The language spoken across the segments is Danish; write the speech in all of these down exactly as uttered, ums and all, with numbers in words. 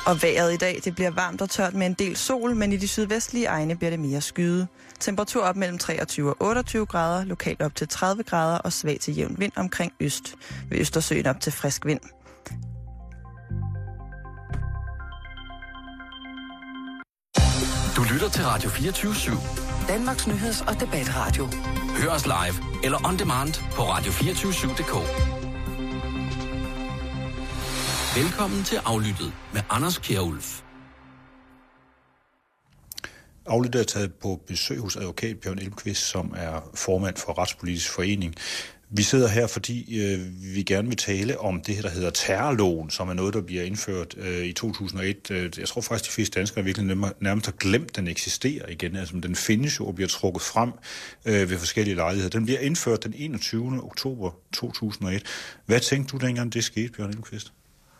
Og vejret i dag, det bliver varmt og tørt med en del sol, men i de sydvestlige egne bliver det mere skyet. Temperatur op mellem treogtyve og otteogtyve grader, lokalt op til tredive grader og svag til jævn vind omkring øst. Ved Østersøen op til frisk vind. Du lytter til Radio fireogtyve syv. Danmarks nyheds- og debatradio. Hør os live eller on demand på radio to fire syv punktum d k. Velkommen til Aflyttet med Anders Kjærulf. Aflyttet er taget på besøg hos advokat Bjørn Elmqvist, som er formand for Retspolitisk Forening. Vi sidder her, fordi øh, vi gerne vil tale om det her, der hedder terrorloven, som er noget, der bliver indført øh, i to tusind og et. Jeg tror faktisk, de fleste danskere virkelig nærmest har glemt, at den eksisterer igen. Altså, den findes jo og bliver trukket frem øh, ved forskellige lejligheder. Den bliver indført den enogtyvende oktober to tusind og et. Hvad tænkte du dengang, det skete, Bjørn Elmqvist?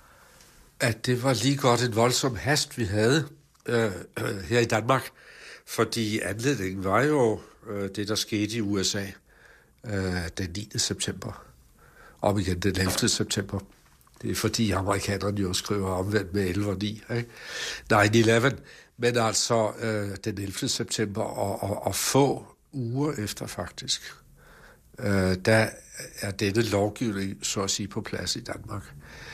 At det var lige godt en voldsom hast, vi havde øh, øh, her i Danmark, fordi anledningen var jo øh, det, der skete i U S A øh, den niende september, om igen den ellevte september. Det er fordi amerikanerne jo skriver omvendt med elleve og ni, ikke? nine eleven, men altså øh, den ellevte september og, og, og få uger efter faktisk, øh, der er denne lovgivning så at sige på plads i Danmark.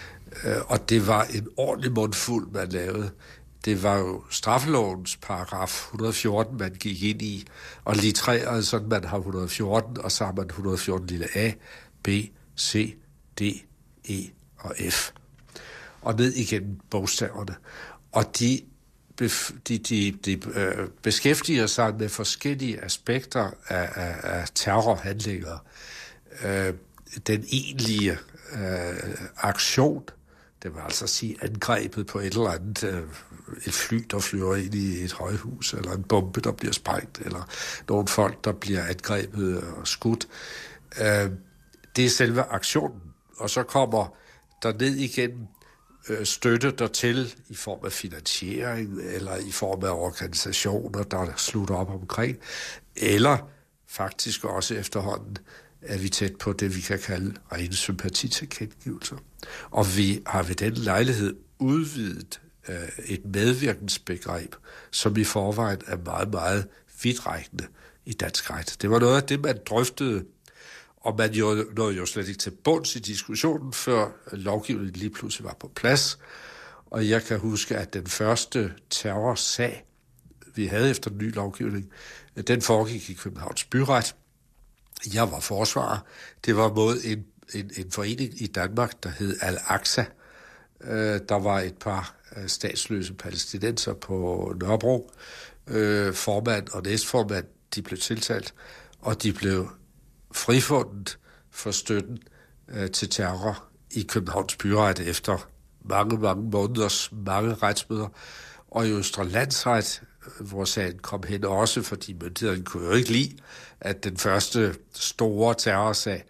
Og det var en ordentlig mundfuld, man lavede. Det var jo straffelovens paragraf et hundrede og fjorten, man gik ind i, og litererede sådan, man har et hundrede og fjorten, og så har man et hundrede og fjorten lille a, b, c, d, e og f. Og ned igennem bogstaverne. Og de, de, de, de øh, beskæftiger sig med forskellige aspekter af, af, af terrorhandlinger. Øh, den egentlige øh, aktion, det vil altså sige angrebet på et eller andet, øh, et fly, der flyver ind i et højhus, eller en bombe, der bliver sprængt, eller nogle folk, der bliver angrebet og skudt. Øh, det er selve aktionen. Og så kommer der ned igennem øh, støtte dertil i form af finansiering, eller i form af organisationer, der slutter op omkring, eller faktisk også efterhånden er vi tæt på det, vi kan kalde rene sympatitilkendegivelser. Og vi har ved den lejlighed udvidet øh, et medvirkensbegreb, som i forvejen er meget, meget vidtrækkende i dansk ret. Det var noget af det, man drøftede, og man jo, nåede jo slet ikke til bunds i diskussionen, før lovgivningen lige pludselig var på plads. Og jeg kan huske, at den første terrorsag, vi havde efter den nye lovgivning, den foregik i Københavns Byret. Jeg var forsvarer. Det var mod en, en, en forening i Danmark, der hed Al-Aqsa. Øh, der var et par øh, statsløse palæstinenser på Nørrebro. Øh, formand og næstformand, de blev tiltalt, og de blev frifundet for støtten øh, til terror i Københavns Byret efter mange, mange måneders mange retsmøder. Og i Østre Landsret, hvor sagen kom hen også, fordi myndighederne kunne jo ikke lide, at den første store terrorsag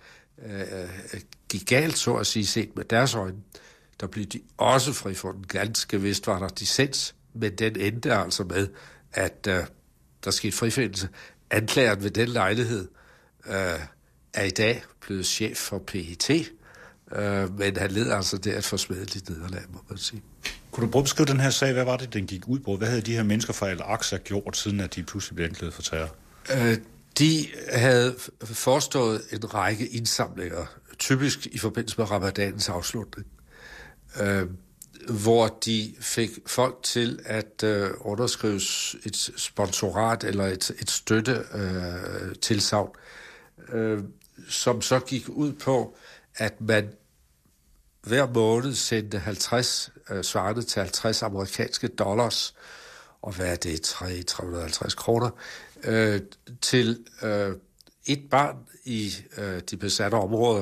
øh, gik galt, så at sige, set med deres øjne. Der blev de også frifundet. Ganske vist var der dissens, men den endte altså med, at øh, der skete frifindelse. Anklageren ved den lejlighed øh, er i dag blevet chef for P E T, øh, men han led altså der et forsmedeligt nederlag, må man sige. Kunne du prøve at beskrive den her sag? Hvad var det, den gik ud på? Hvad havde de her mennesker fra Al-Aqsa gjort, siden at de pludselig blev anklaget for terror? Øh, de havde forestået en række indsamlinger, typisk i forbindelse med ramadanens afslutning, øh, hvor de fik folk til at øh, underskrive et sponsorat eller et, et støttetilsagn, øh, øh, som så gik ud på, at man hver måned sendte halvtreds, øh, svarende til halvtreds amerikanske dollars, og hvad er det, tre til tre hundrede og halvtreds kroner, øh, til øh, et barn i øh, de besatte områder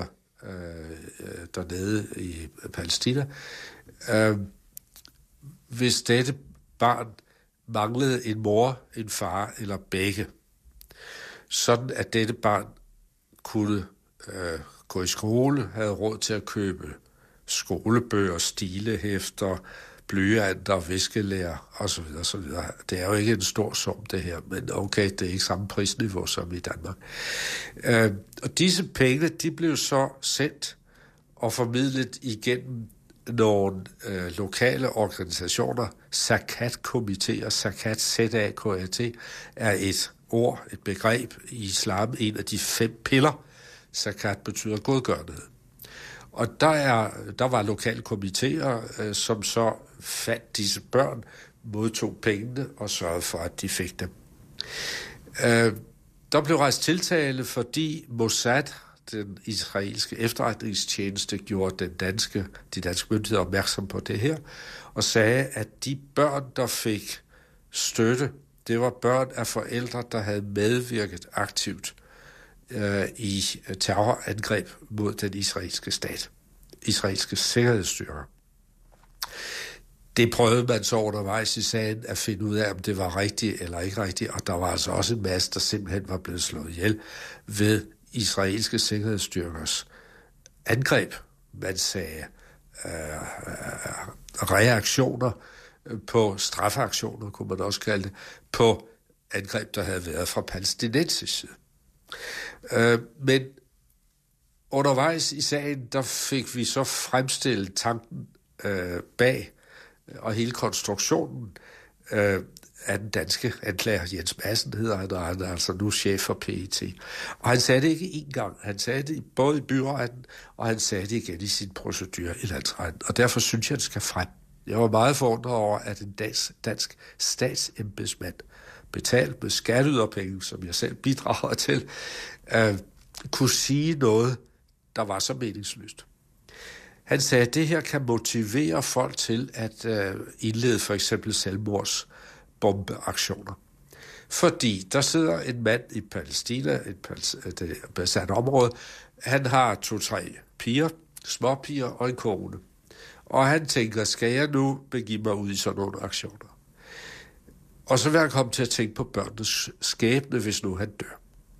øh, dernede i Palæstina. Øh, hvis dette barn manglede en mor, en far eller begge, sådan at dette barn kunne øh, gå i skole, havde råd til at købe skolebøger, stilehæfter, blyanter, viskelærer osv. osv. Det er jo ikke en stor sum, det her, men okay, det er ikke samme prisniveau som i Danmark. Øh, og disse penge, de blev så sendt og formidlet igennem nogle øh, lokale organisationer, zakat-komitéer, zakat, Z A K A T, er et ord, et begreb i islam, en af de fem piller. Zakat betyder godgørenhed. Og der, er, der var lokale komitéer, øh, som så fandt disse børn, modtog pengene og sørgede for, at de fik dem. Øh, der blev rejst tiltale, fordi Mossad, den israelske efterretningstjeneste, gjorde den danske, de danske myndigheder opmærksom på det her, og sagde, at de børn, der fik støtte, det var børn af forældre, der havde medvirket aktivt øh, i terrorangreb mod den israelske stat, israelske sikkerhedsstyrker. Det prøvede man så undervejs i sagen at finde ud af, om det var rigtigt eller ikke rigtigt, og der var altså også en masse, der simpelthen var blevet slået ihjel ved israelske sikkerhedsstyrkers angreb. Man sagde øh, reaktioner på straffeaktioner, kunne man også kalde det, på angreb, der havde været fra palæstinensisk side. Øh, men undervejs i sagen, der fik vi så fremstillet tanken øh, bag og hele konstruktionen øh, af den danske anklager, Jens Madsen hedder han, og han er altså nu chef for P E T. Og han sagde det ikke én gang. Han sagde det både i byretten, og han sagde det igen i sin procedure i landsretten. Og derfor synes jeg, det skal frem. Jeg var meget forundret over, at en dansk, dansk statsembedsmand, betalt med skatteyderpenge, som jeg selv bidrager til, øh, kunne sige noget, der var så meningsløst. Han sagde, at det her kan motivere folk til at øh, indlede for eksempel selvmordsbombeaktioner. Fordi der sidder en mand i Palæstina, et besat område, han har to-tre piger, småpiger og en kone. Og han tænker, skal jeg nu begive mig ud i sådan nogle aktioner? Og så vil han komme til at tænke på børnenes skæbne, hvis nu han dør.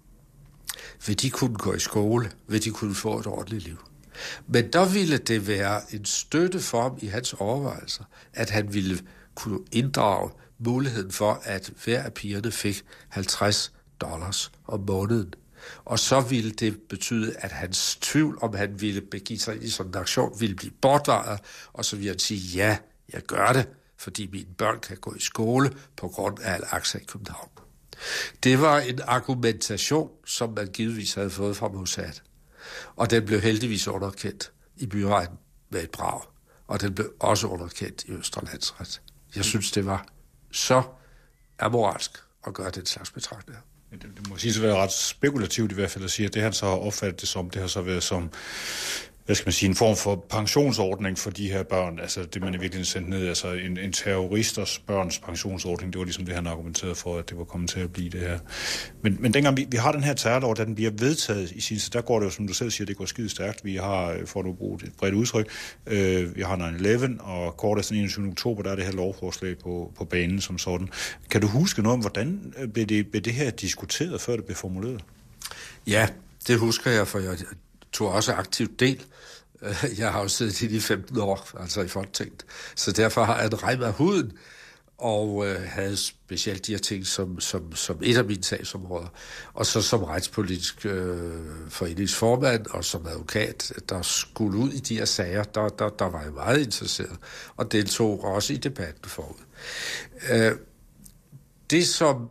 Vil de kunne gå i skole? Vil de kunne få et ordentligt liv? Men der ville det være en støtte for ham i hans overvejelser, at han ville kunne inddrage muligheden for, at hver af pigerne fik halvtreds dollars om måneden. Og så ville det betyde, at hans tvivl, om han ville begive sig ind i sådan en aktion, ville blive bortvejet, og så ville han sige, ja, jeg gør det, fordi mine børn kan gå i skole på grund af Al-Aqsa i København. Det var en argumentation, som man givetvis havde fået fra Mossad. Og den blev heldigvis underkendt i byretten med et brag. Og den blev også underkendt i Østre Landsret. Jeg synes, det var så amoralsk at gøre den slags betragtninger. Det, det må sige at være ret spekulativt i hvert fald at sige, at det han så har opfattet det som, det har så været som, hvad skal man sige, en form for pensionsordning for de her børn. Altså det, man i virkeligheden sendte ned, altså en, en terroristers børns pensionsordning, det var ligesom det, han argumenterede for, at det var kommet til at blive det her. Men, men dengang vi, vi har den her terrorlov, da den bliver vedtaget i sin tid, der går det jo, som du selv siger, det går skide stærkt. Vi har, for at bruge et bredt udtryk, øh, vi har nine eleven, og kort efter den enogtyvende oktober, der er det her lovforslag på, på banen som sådan. Kan du huske noget om, hvordan blev det, blev det her diskuteret, før det blev formuleret? Ja, det husker jeg, for jeg tog også aktivt del. Jeg har jo siddet i de femten år, altså i Folketinget, så derfor har jeg en rem af huden, og øh, havde specielt de her ting som, som, som et af mine sagsområder. Og så som retspolitisk øh, foreningsformand og som advokat, der skulle ud i de her sager, der, der, der var jeg meget interesseret, og deltog også i debatten forud. Øh, det som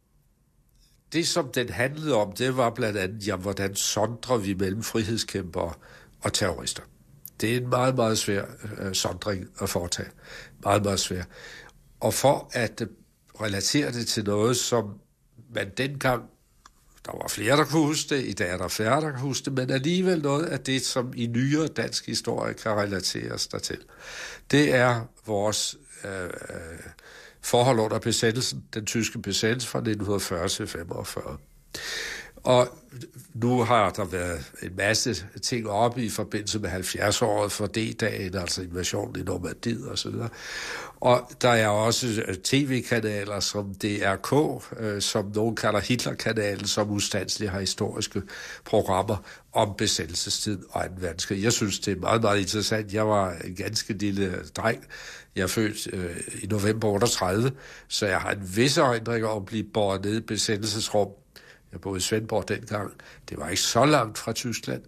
Det, som den handlede om, det var blandt andet, jamen, hvordan sondrer vi mellem frihedskæmpere og terrorister. Det er en meget, meget svær øh, sondring at foretage. Meget, meget svær. Og for at øh, relatere det til noget, som man dengang, der var flere, der kunne huske det, i dag er der færre, der kan huske det, men alligevel noget af det, som i nyere dansk historie kan relateres dertil. Det er vores øh, forhold under besættelsen, den tyske besættelse fra nitten fyrre til femogfyrre. Og nu har der været en masse ting oppe i forbindelse med halvfjerds-året for D-dagen, altså invasionen i Normandiet og så videre. Og der er også tv-kanaler som D R K, øh, som nogen kalder Hitler-kanalen, som ustandsligt har historiske programmer om besættelsestiden og anden verdenskrig. Jeg synes, det er meget, meget interessant. Jeg var en ganske lille dreng. Jeg er født øh, i november otteogtredive, så jeg har en vis erindring om at blive båret ned i besættelsesrum. Jeg boede i Svendborg dengang. Det var ikke så langt fra Tyskland.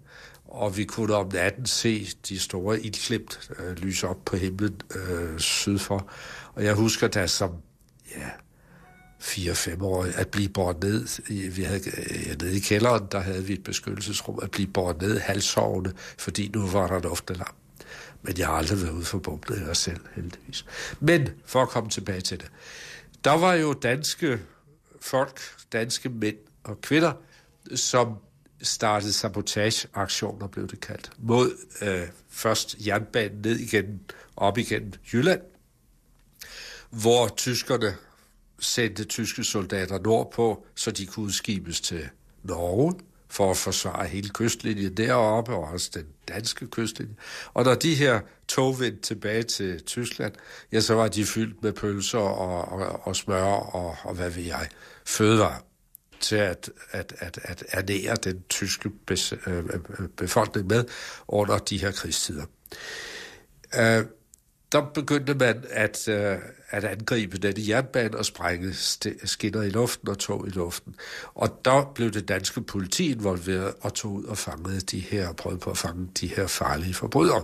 og vi kunne om natten se de store ildglimt øh, lyse op på himlen øh, syd for. Og jeg husker da som ja, fire-fem år at blive båret ned. I, vi havde, ja, nede i kælderen, der havde vi et beskyttelsesrum, at blive båret ned halvsovende, fordi nu var der en luftalarm. Men jeg har aldrig været ude for bombet her selv, heldigvis. Men for at komme tilbage til det. Der var jo danske folk, danske mænd og kvinder, som startede sabotageaktioner, blev det kaldt, mod øh, først jernbanen ned igen, op igen Jylland, hvor tyskerne sendte tyske soldater nordpå, så de kunne udskibes til Norge, for at forsvare hele kystlinjen deroppe, og også den danske kystlinje. Og når de her tog vendte tilbage til Tyskland, ja, så var de fyldt med pølser og, og, og smør og, og hvad ved jeg, fødevarer til at, at, at, at ernære den tyske bes, øh, befolkning med under de her krigstider. Øh, der begyndte man at, øh, at angribe denne jernbane og sprænge skinner i luften og tog i luften. Og der blev det danske politi involveret og tog ud og fangede de her, prøvede på at fange de her farlige forbrydere.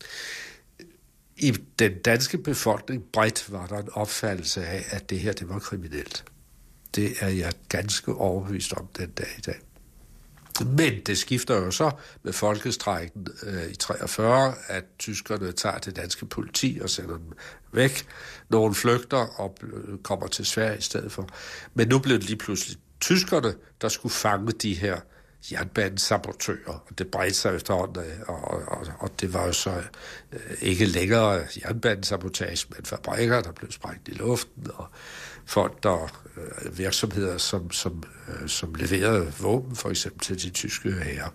I den danske befolkning bredt var der en opfattelse af, at det her, det var kriminelt. Det er jeg ganske overbevist om den dag i dag. Men det skifter jo så med folkestrejken øh, i treogfyrre, at tyskerne tager det danske politi og sender dem væk. Nogle flygter og kommer til Sverige i stedet for. Men nu blev det lige pludselig tyskerne, der skulle fange de her jernbanesabotører. Og det bredte sig efterhånden, og, og, og det var jo så øh, ikke længere jernbanesabotage, men fabrikker, der blev sprængt i luften, og folk, der øh, virksomheder, som, som, øh, som leverede våben, for eksempel til de tyske hære.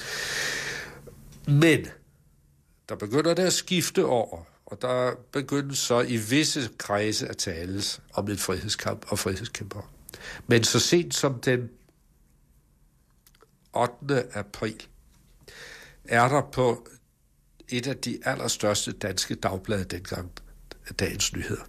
Men der begynder det at skifte over, og der begynder så i visse kredse at tales om en frihedskamp og frihedskæmper. Men så sent som den ottende april er der på et af de allerstørste danske dagblade dengang, Dagens Nyheder,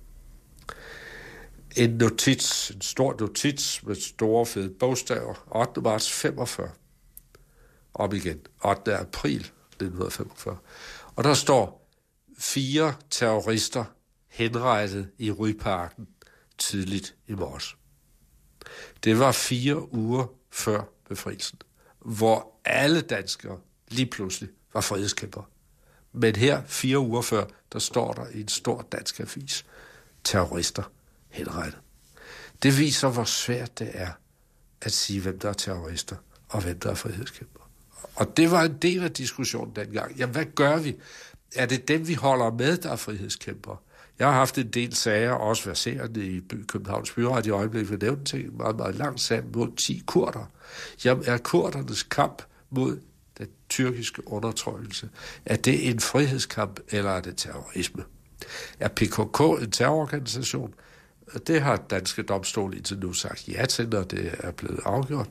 en notits, en stor notits med store fede bogstaver, ottende marts femogfyrre, om igen, ottende april nitten femogfyrre. Og der står fire terrorister henrettet i Ryparken tidligt i morges. Det var fire uger før befrielsen, hvor alle danskere lige pludselig var frihedskæmpere. Men her, fire uger før, der står der i en stor dansk avis, terrorister henrettet. Det viser, hvor svært det er at sige, hvem der er terrorister, og hvem der er frihedskæmpere. Og det var en del af diskussionen dengang. Jamen, hvad gør vi? Er det dem, vi holder med, der er frihedskæmpere? Jeg har haft en del sager, også verserende i Københavns Byret i øjeblikket, vi nævnte til en meget, meget lang sag mod ti kurder. Jamen, er kurdernes kamp mod den tyrkiske undertrykkelse, er det en frihedskamp, eller er det terrorisme? Er P K K en terrororganisation? Det har danske domstol indtil nu sagt ja til, når det er blevet afgjort.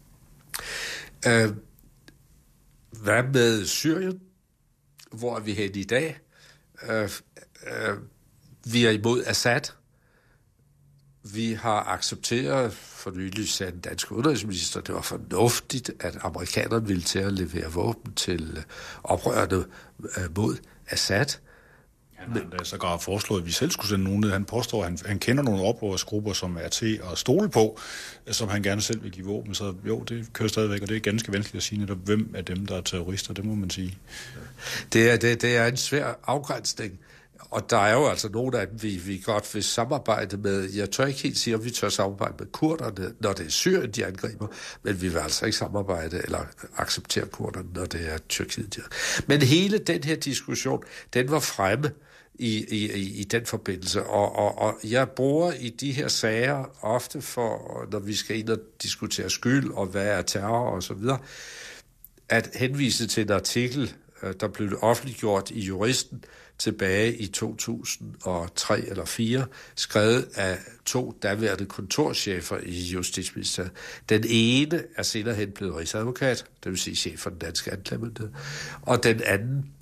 Øh, hvad med Syrien? Hvor er vi henne i dag? Øh, øh, vi er imod Assad. Vi har accepteret, for nylig sagde den danske udenrigsminister, det var fornuftigt, at amerikanerne ville til at levere våben til oprørende øh, mod Assad. Han har da sågar foreslået, at vi selv skulle sende nogen ned. Han påstår, at han, han kender nogle oprørsgrupper, som er til at stole på, som han gerne selv vil give våben. Så jo, det kører stadigvæk, og det er ganske vanskeligt at sige netop, hvem af dem, der er terrorister, det må man sige. Det er, det, det er en svær afgrænsning. Og der er jo altså nogle af dem, vi, vi godt vil samarbejde med. Jeg tør ikke helt sige, at vi tør samarbejde med kurderne, når det er Syrien, de angriber, men vi vil altså ikke samarbejde eller acceptere kurderne, når det er Tyrkiet. Men hele den her diskussion, den var fremme i, i, i den forbindelse, og, og, og jeg bruger i de her sager ofte for, når vi skal ind og diskutere skyld, og hvad er terror og så videre, at henvise til en artikel, der blev offentliggjort i Juristen tilbage i to tusind og tre eller fire, skrevet af to daværende kontorchefer i Justitsministeriet. Den ene er senere hen blevet rigsadvokat, det vil sige chef for den danske anklagemyndighed, og den anden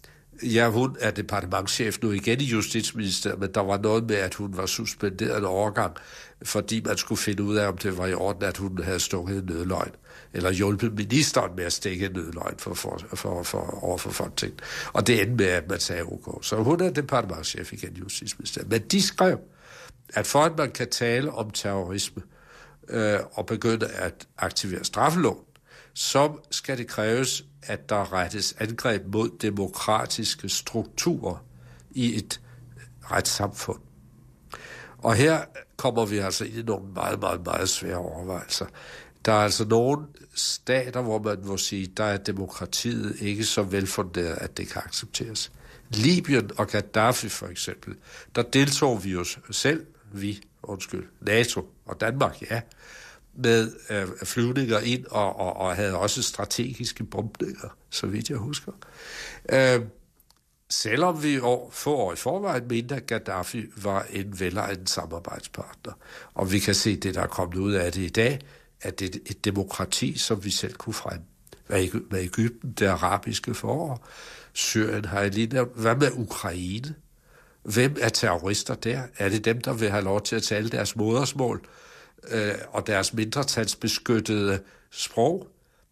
Ja, hun er departementschef nu igen i Justitsministeriet, men der var noget med, at hun var suspenderet en overgang, fordi man skulle finde ud af, om det var i orden, at hun havde stukket en nødløgn, eller hjulpet ministeren med at stikke en nødløgn for, for, for, for, over for Folketinget. Og det endte med, at man sagde ok. Så hun er departementschef igen i Justitsministeriet. Men de skrev, at for at man kan tale om terrorisme øh, og begynde at aktivere straffeloven, så skal det kræves, at der rettes angreb mod demokratiske strukturer i et retssamfund. Og her kommer vi altså ind i nogle meget, meget, meget svære overvejelser. Der er altså nogle stater, hvor man må sige, der er demokratiet ikke så velfunderet, at det kan accepteres. Libyen og Gaddafi for eksempel, der deltog vi jo selv, vi, undskyld, NATO og Danmark, ja, med øh, flyvninger ind og, og, og havde også strategiske bombninger, så vidt jeg husker. Øh, selvom vi år, få år i forvejen mente, at Gaddafi var en velegnet samarbejdspartner. Og vi kan se det, der er kommet ud af det i dag, at det er et demokrati, som vi selv kunne fremme. Hvad Egypten, det arabiske forår, Syrien har jeg lige nævnt. Hvad med Ukraine? Hvem er terrorister der? Er det dem, der vil have lov til at tale deres modersmål øh, og deres mindretalsbeskyttede sprog?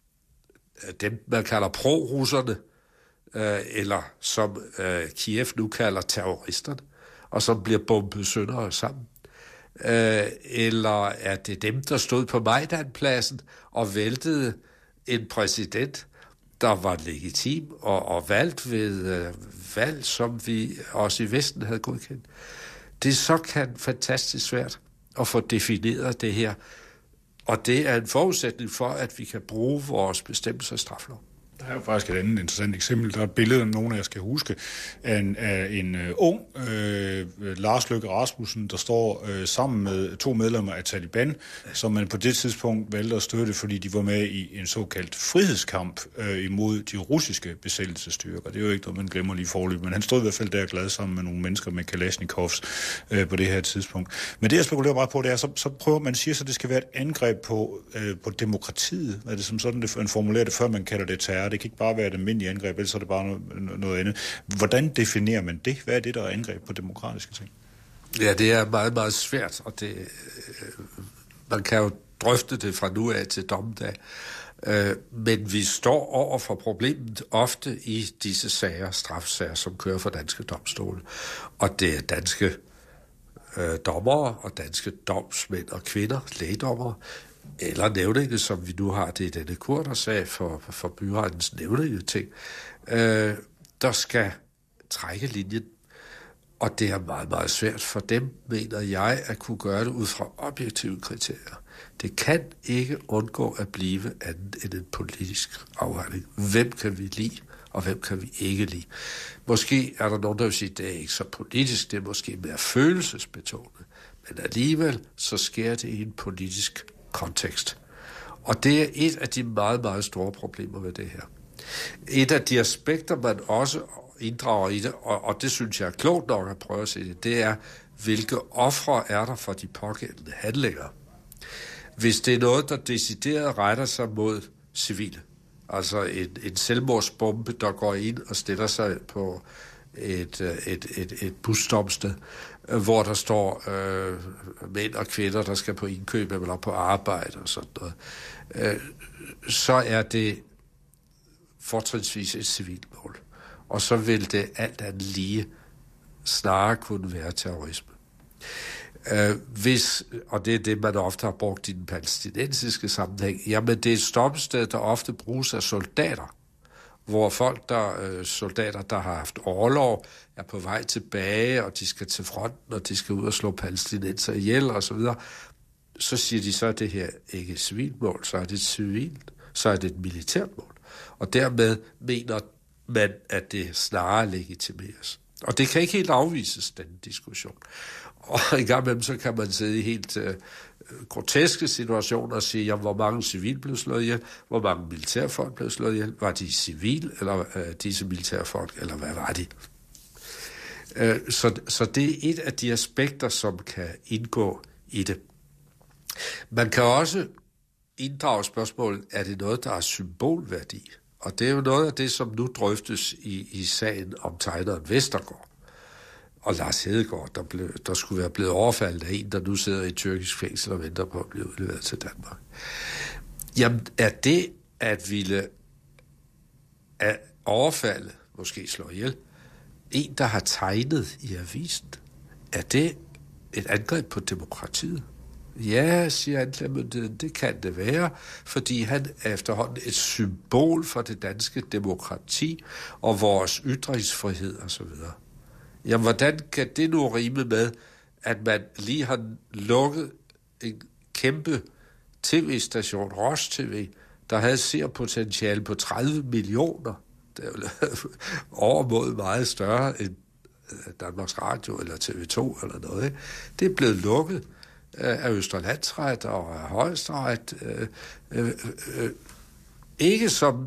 Dem, man kalder pro-russerne, øh, eller som øh, Kiev nu kalder terroristerne, og som bliver bombet sønder sammen. Øh, eller er det dem, der stod på Majdanpladsen og væltede en præsident, der var legitim og, og valgt ved øh, valg, som vi også i Vesten havde godkendt. Det er så kan fantastisk svært at få defineret det her, og det er en forudsætning for, at vi kan bruge vores bestemmelser i straffeloven. Der er jo faktisk et andet interessant eksempel. Der er et billede, nogen af jer skal huske, af en, af en uh, ung øh, Lars Løkke Rasmussen, der står øh, sammen med to medlemmer af Taliban, som man på det tidspunkt valgte at støtte, fordi de var med i en såkaldt frihedskamp øh, imod de russiske besættelsesstyrker. Det er jo ikke noget, man glemmer lige forløb, men han stod i hvert fald der glad sammen med nogle mennesker med Kalashnikovs øh, på det her tidspunkt. Men det, jeg spekulerer meget på, det er, så, så prøver man siger, så det skal være et angreb på, øh, på demokratiet. Er det som sådan, det, man formulerer det, før man kalder det terror? Det kan ikke bare være et almindeligt angreb, ellers er det bare noget, noget andet. Hvordan definerer man det? Hvad er det, der er angreb på demokratiske ting? Ja, det er meget, meget svært, og det, øh, man kan jo drøfte det fra nu af til dommedag. Øh, men vi står over for problemet ofte i disse sager, strafsager, som kører for danske domstole. Og det er danske øh, dommere og danske domsmænd og kvinder, lægdommere, eller nævninge, som vi nu har det i denne kurdersag for, for byrettens nævningeting, øh, der skal trække linjen. Og det er meget, meget svært for dem, mener jeg, at kunne gøre det ud fra objektive kriterier. Det kan ikke undgå at blive andet end en politisk afhandling. Hvem kan vi lide, og hvem kan vi ikke lide? Måske er der nogen, der vil sige, at det er ikke så politisk, det er måske mere følelsesbetonet. Men alligevel, så sker det i en politisk kontekst. Og det er et af de meget, meget store problemer ved det her. Et af de aspekter, man også inddrager i det, og, og det synes jeg er klogt nok at prøve at se det, det er, hvilke ofre er der for de pågældende handlinger. Hvis det er noget, der decideret retter sig mod civile, altså en, en selvmordsbombe, der går ind og stiller sig på et, et, et, et busstoppested, hvor der står øh, mænd og kvinder, der skal på indkøb eller på arbejde og sådan noget, øh, så er det fortrinsvis et civilt mål. Og så vil det alt andet lige snarere kunne være terrorisme. Øh, hvis, og det er det, man ofte har brugt i den palæstinensiske sammenhæng, jamen det er et stoppested, der ofte bruges af soldater, hvor folk, der øh, soldater, der har haft orlov, er på vej tilbage, og de skal til fronten, og de skal ud og slå palæstinenser ihjel, og så videre, så siger de, så er det her ikke et civilt mål, så er det et civilt, så er det et militært mål. Og dermed mener man, at det snarere legitimeres. Og det kan ikke helt afvises, den diskussion. Og en gang imellem, så kan man sidde i helt øh, groteske situationer og sige, jamen, hvor mange civile blev slået ihjel, hvor mange militærfolk blev slået ihjel, var de civile, eller øh, disse militærfolk, eller hvad var de? Øh, så, så det er et af de aspekter, som kan indgå i det. Man kan også inddrage spørgsmålet, er det noget, der har symbolværdi? Og det er jo noget af det, som nu drøftes i, i sagen om tegneren Vestergaard og Lars Hedegaard, der, blev, der skulle være blevet overfaldet af en, der nu sidder i et tyrkisk fængsel og venter på at blive udleveret til Danmark. Jamen, er det at ville at overfalde, måske slå ihjel, en, der har tegnet i avisen, er det et angreb på demokratiet? Ja, siger anklagemyndigheden, det kan det være, fordi han er efterhånden et symbol for det danske demokrati og vores ytringsfrihed osv. Jamen, hvordan kan det nu rime med, at man lige har lukket en kæmpe tv-station, Ross T V, der havde seerpotentiale på tredive millioner. Det er jo overmåde meget større end Danmarks Radio eller T V to eller noget. Ikke? Det er blevet lukket af Østre Landsret og af Højesteret. Øh, øh, øh, ikke som...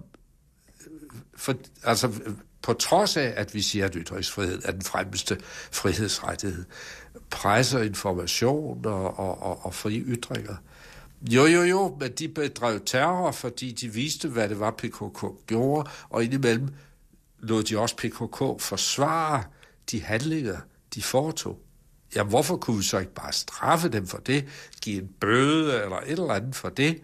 For, altså, på trods af, at vi siger, at ytringsfrihed er den fremmeste frihedsrettighed. Presse og information og, og, og, og frie ytringer. Jo, jo, jo, men de bedrev terror, fordi de viste, hvad det var, P K K gjorde, og indimellem lod de også P K K forsvare de handlinger, de foretog. Ja, hvorfor kunne vi så ikke bare straffe dem for det, give en bøde eller et eller andet for det,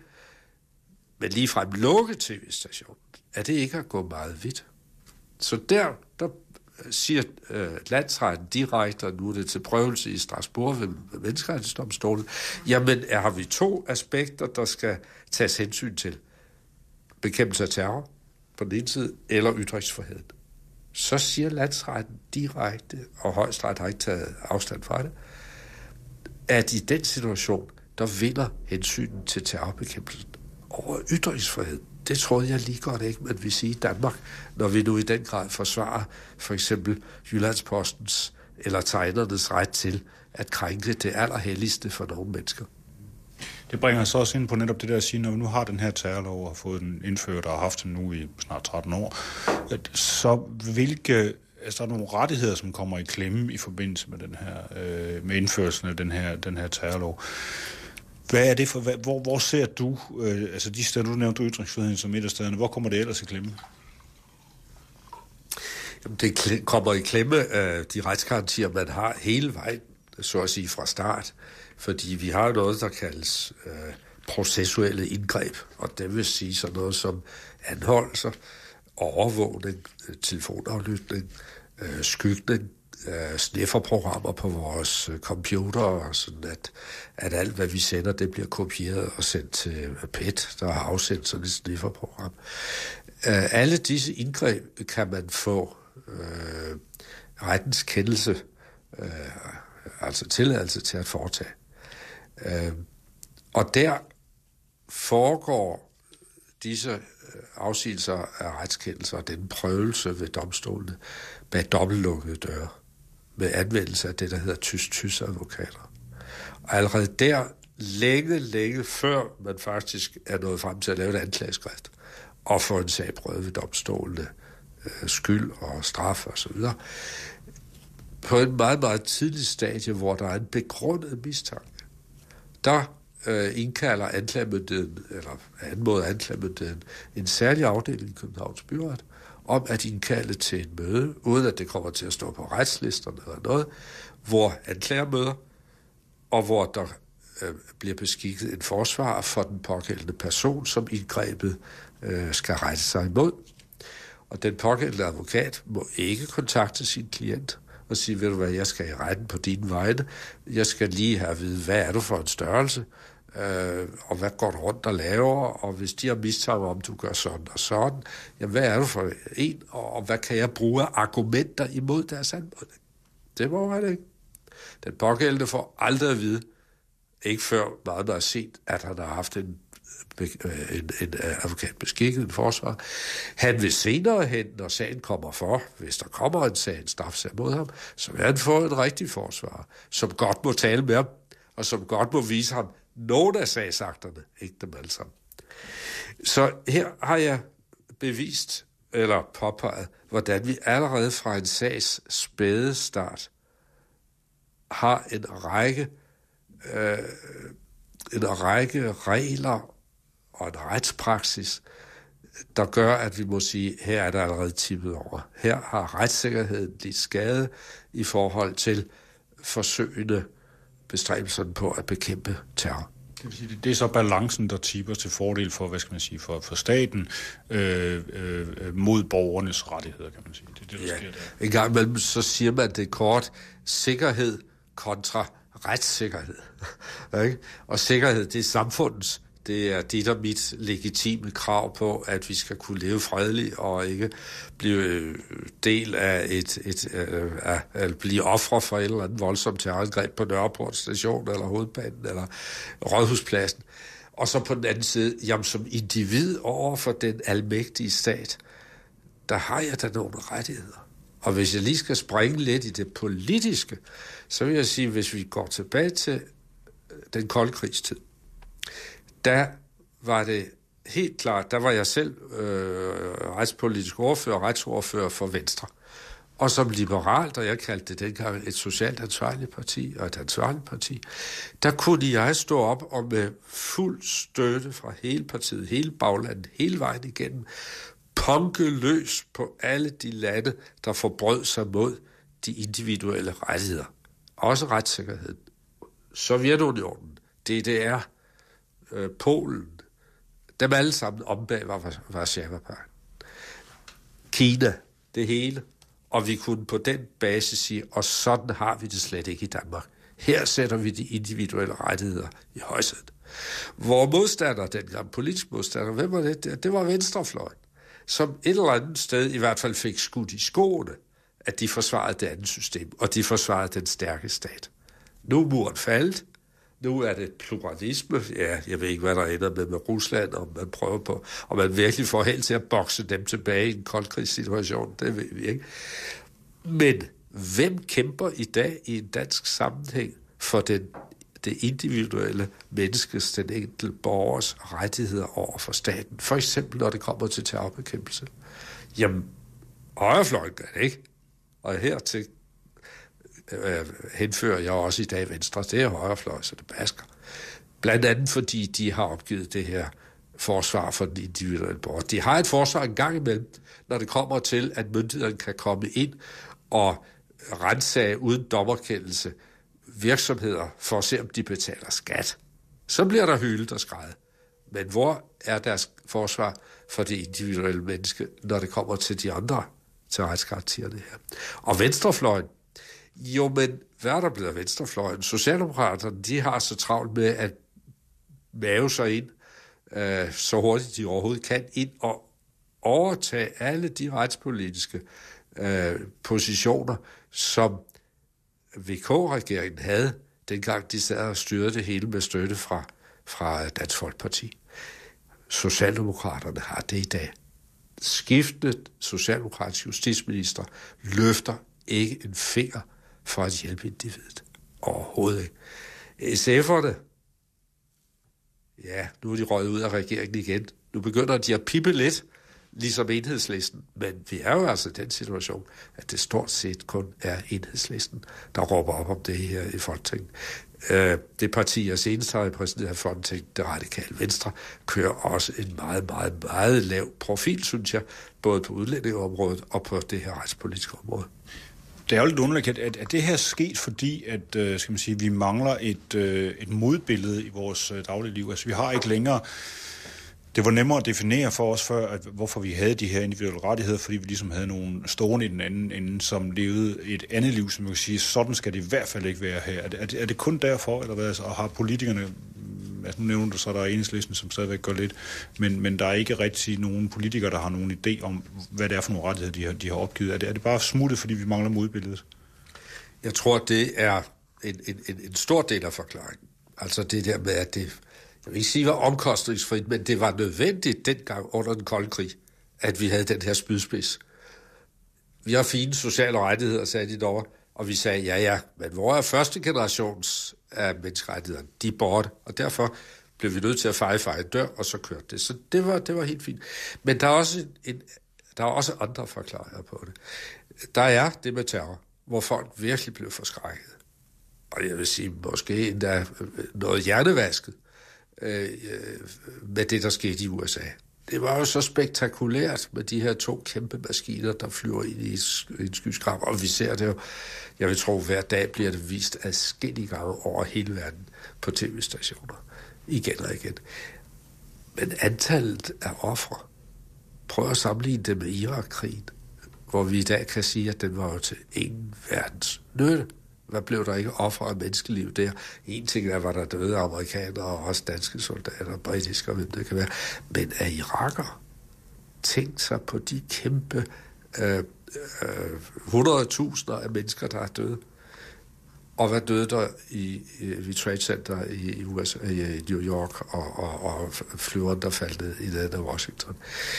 men ligefrem lukke tv-stationen? Er det ikke at gå meget vidt? Så der, der siger øh, landsretten direkte, og nu er det til prøvelse i Strasbourg ved, ved menneskerettighedsdomstolen, jamen er, har vi to aspekter, der skal tages hensyn til. Bekæmpelse af terror på den ene side, eller ytringsfriheden. Så siger landsretten direkte, og Højesteret har ikke taget afstand fra det, at i den situation, der vinder hensynen til terrorbekæmpelsen over ytringsfriheden. Det troede jeg lige godt ikke, man vil sige i Danmark, når vi nu i den grad forsvarer for eksempel Jyllandspostens eller tegnernes ret til at krænke det allerhelligste for nogle mennesker. Det bringer os også ind på netop det der at sige, når vi nu har den her terrorlov og har fået den indført og har haft den nu i snart tretten år, så hvilke, altså der er nogle rettigheder, som kommer i klemme i forbindelse med den her, øh, med indførelsen af den her, den her terrorlov. Hvad er det for, hvad, hvor, hvor ser du, øh, altså de steder, du nævnte ytringsfriheden som et af stederne, hvor kommer det ellers i klemme? Jamen, det kommer i klemme øh, de retsgarantier, man har hele vejen, så at sige fra start, fordi vi har noget, der kaldes øh, processuelle indgreb, og det vil sige sådan noget som anholdelser, overvågning, telefonaflytning, øh, skygning, øh, snifferprogrammer på vores øh, computer, sådan at, at alt, hvad vi sender, det bliver kopieret og sendt til P E T, der har afsendt sådan et snifferprogram. Øh, alle disse indgreb kan man få øh, rettens kendelse, øh, altså tilladelse til at foretage. Øh, og der foregår disse afsigelser af retskendelser og den prøvelse ved domstolene bag dobbeltlukkede døre, med anvendelse af det, der hedder tysk-tysk-advokater. Og allerede der, længe, længe før man faktisk er nået frem til at lave et anklageskrift og få en sag prøvet ved domstolene, øh, skyld og straf og så videre, på en meget, meget tidlig stadie, hvor der er en begrundet mistanke, der øh, indkalder anklagemyndigheden, eller anmoder anklagemyndigheden, en særlig afdeling i Københavns Byret, om at indkalde til en møde, uden at det kommer til at stå på retslisterne eller noget, hvor anklager møder, og hvor der øh, bliver beskikket en forsvarer for den pågældende person, som indgrebet øh, skal rette sig imod. Og den pågældende advokat må ikke kontakte sin klient og sige, ved du hvad, jeg skal i retten på dine vegne. Jeg skal lige have at vide, hvad er du for en størrelse, øh, og hvad går du rundt og laver, og hvis de har mistanke om, du gør sådan og sådan, jamen hvad er du for en, og, og hvad kan jeg bruge af argumenter imod deres anmodning? Det må man ikke. Den pågældende får aldrig at vide, ikke før meget der er set, at han har haft en En, en advokat beskikket, en forsvar. Han vil senere hen, når sagen kommer for, hvis der kommer en sag, en strafsag mod ham, så vil han få en rigtig forsvar, som godt må tale med ham, og som godt må vise ham nogle af sagsakterne, ikke dem alle sammen. Så her har jeg bevist, eller påpeget, hvordan vi allerede fra en sags spæde start har en række øh, en række regler og en retspraksis, der gør, at vi må sige, her er der allerede tippet over. Her har retssikkerheden lidt skade i forhold til forsøgende bestræbelserne på at bekæmpe terror. Det vil sige, det er så balancen, der tipper til fordel for, hvad skal man sige, for, for staten øh, øh, mod borgernes rettigheder, kan man sige. Det er det, der ja. sker der. En gang imellem, så siger man det kort, sikkerhed kontra retssikkerhed. Ikke? Og sikkerhed, det er samfundets. Det er dit og mit legitime krav på, at vi skal kunne leve fredeligt og ikke blive del af et, et øh, af, at blive ofre for et eller andet voldsomt terrorangreb på Nørreport station eller Hovedbanen eller Rådhuspladsen. Og så på den anden side, jamen som individ over for den almægtige stat, der har jeg da nogle rettigheder. Og hvis jeg lige skal springe lidt i det politiske, så vil jeg sige, hvis vi går tilbage til den kolde krigstid, der var det helt klart, der var jeg selv øh, retspolitisk ordfører og retsordfører for Venstre. Og som liberalt, og jeg kaldte det dengang et socialt ansvarligt parti og et ansvarligt parti, der kunne jeg stå op og med fuld støtte fra hele partiet, hele baglandet, hele vejen igennem, punke løs på alle de lande, der forbrød sig mod de individuelle rettigheder. Også retssikkerheden. Sovjetunionen, D D R, øh, Polen, dem alle sammen ombag var Warszawa-pagten. Kina, det hele. Og vi kunne på den basis sige, og sådan har vi det slet ikke i Danmark. Her sætter vi de individuelle rettigheder i højsædet. Hvor modstander, dengang politisk modstander, hvem var det? Det var venstrefløjen, som et eller andet sted i hvert fald fik skudt i skoene, at de forsvarede det andet system, og de forsvarede den stærke stat. Nu er muren faldet. Nu er det pluralisme. Ja, jeg ved ikke, hvad der ender med med Rusland, om man prøver på, og man virkelig får held til at bokse dem tilbage i en koldkrigssituation. Det ved vi ikke. Men hvem kæmper i dag i en dansk sammenhæng for den, det individuelle menneskes, den enkelte borgers rettigheder over for staten? For eksempel, når det kommer til terrorbekæmpelse. Jamen, højrefløjen gør det ikke. Og hertil øh, henfører jeg også i dag Venstre. Det er højrefløj, så det basker. Blandt andet fordi de har opgivet det her forsvar for den individuelle borger. De har et forsvar en gang imellem, når det kommer til, at myndighederne kan komme ind og ransage uden dommerkendelse virksomheder for at se, om de betaler skat. Så bliver der hylet og skreget. Men hvor er deres forsvar for det individuelle menneske, når det kommer til de andre til retskaraktererne her? Og venstrefløjen, jo, men hvad er der blevet af venstrefløjen? Socialdemokraterne, de har så travlt med at mave sig ind, øh, så hurtigt de overhovedet kan, ind og overtage alle de retspolitiske øh, positioner, som V K-regeringen havde, dengang de sad og styrede det hele med støtte fra, fra Dansk Folkeparti. Socialdemokraterne har det i dag. Skiftende socialdemokratiske justitsminister løfter ikke en finger for at hjælpe individet. Overhovedet ikke. S F'erne, ja, nu er de røget ud af regeringen igen. Nu begynder de at pippe lidt, ligesom Enhedslisten. Men vi er jo altså i den situation, at det stort set kun er Enhedslisten, der råber op om det her i Folketinget. Det parti, jeg senest har repræsenteret i Folketinget, det radikale Venstre, kører også en meget, meget, meget lav profil, synes jeg, både på udlændingeområdet og på det her retspolitiske område. Det er jo lidt underligt, at, at det her er sket, fordi at, skal man sige, vi mangler et, et modbillede i vores daglige liv. Altså, vi har ikke længere. Det var nemmere at definere for os før, at hvorfor vi havde de her individuelle rettigheder, fordi vi ligesom havde nogle stående i den anden ende, som levede et andet liv, som man kan sige, sådan skal det i hvert fald ikke være her. Er det, er det kun derfor, eller hvad? Altså, og har politikerne, altså nu nævner du så, der er Enhedslisten, som stadigvæk gør lidt, men, men der er ikke rigtig nogen politikere, der har nogen idé om, hvad det er for nogle rettigheder, de har, de har opgivet. Er det, er det bare smuttet, fordi vi mangler modbilledet? Jeg tror, det er en, en, en, en stor del af forklaringen. Altså det der med, at det, jeg vil ikke sige, var omkostningsfrit, men det var nødvendigt dengang under den kolde krig, at vi havde den her spydspids. Vi har fine sociale rettigheder, sagde de derovre, og vi sagde, ja, ja, men hvor er første generations af menneskerettigheder? De er borte, og derfor blev vi nødt til at feje feje dør, og så kørte det. Så det var, det var helt fint. Men der er, også en, der er også andre forklaringer på det. Der er det med terror, hvor folk virkelig blev forskrækket. Og jeg vil sige, måske endda noget hjernevasket øh, med det, der skete i U S A. det var jo så spektakulært med de her to kæmpe maskiner, der flyver ind i en skyskraber, og vi ser det jo, jeg vil tro, hver dag bliver det vist adskillige gange over hele verden på tv-stationer, igen og igen. Men antallet af ofre, prøv at sammenligne det med Irak-krigen, hvor vi i dag kan sige, at den var jo til ingen verdens nytte. Hvad blev der ikke ofre af menneskeliv der? En ting er, var der døde amerikanere og også danske soldater, britiske og hvem det kan være. Men af iraker, tænk sig på de kæmpe øh, øh, hundredtusinder af mennesker, der er døde. Og hvad døde der i, i Trade Center i, i, U S A, i New York, og, og, og flyveren, der faldt ned i neden af Washington.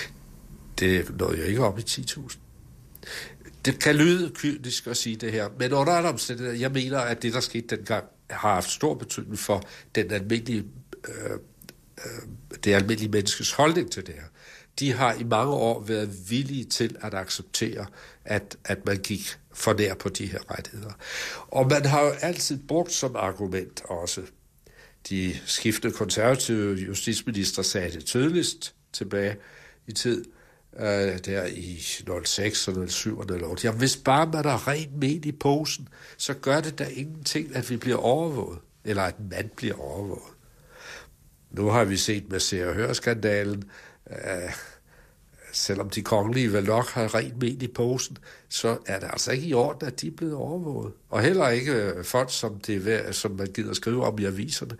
Det nåede jo ikke op i ti tusind. Det kan lyde kynisk at sige det her, men under alle omstændigheder, jeg mener, at det, der skete dengang, har haft stor betydning for den almindelige, øh, øh, det almindelige menneskes holdning til det her. De har i mange år været villige til at acceptere, at, at man gik for nær på de her rettigheder. Og man har jo altid brugt som argument også. De skiftende konservative justitsminister sagde det tydeligst tilbage i tid, Uh, der i nul seks og nul syv og nul otte. Ja, hvis bare man har rent mel i posen, så gør det da ingenting, at vi bliver overvåget, eller at man bliver overvåget. Nu har vi set med Se og Hør-skandalen, uh, selvom de kongelige vel nok har rent mel i posen, så er det altså ikke i orden, at de er blevet overvåget. Og heller ikke uh, folk, som, det, som man gider skrive om i aviserne.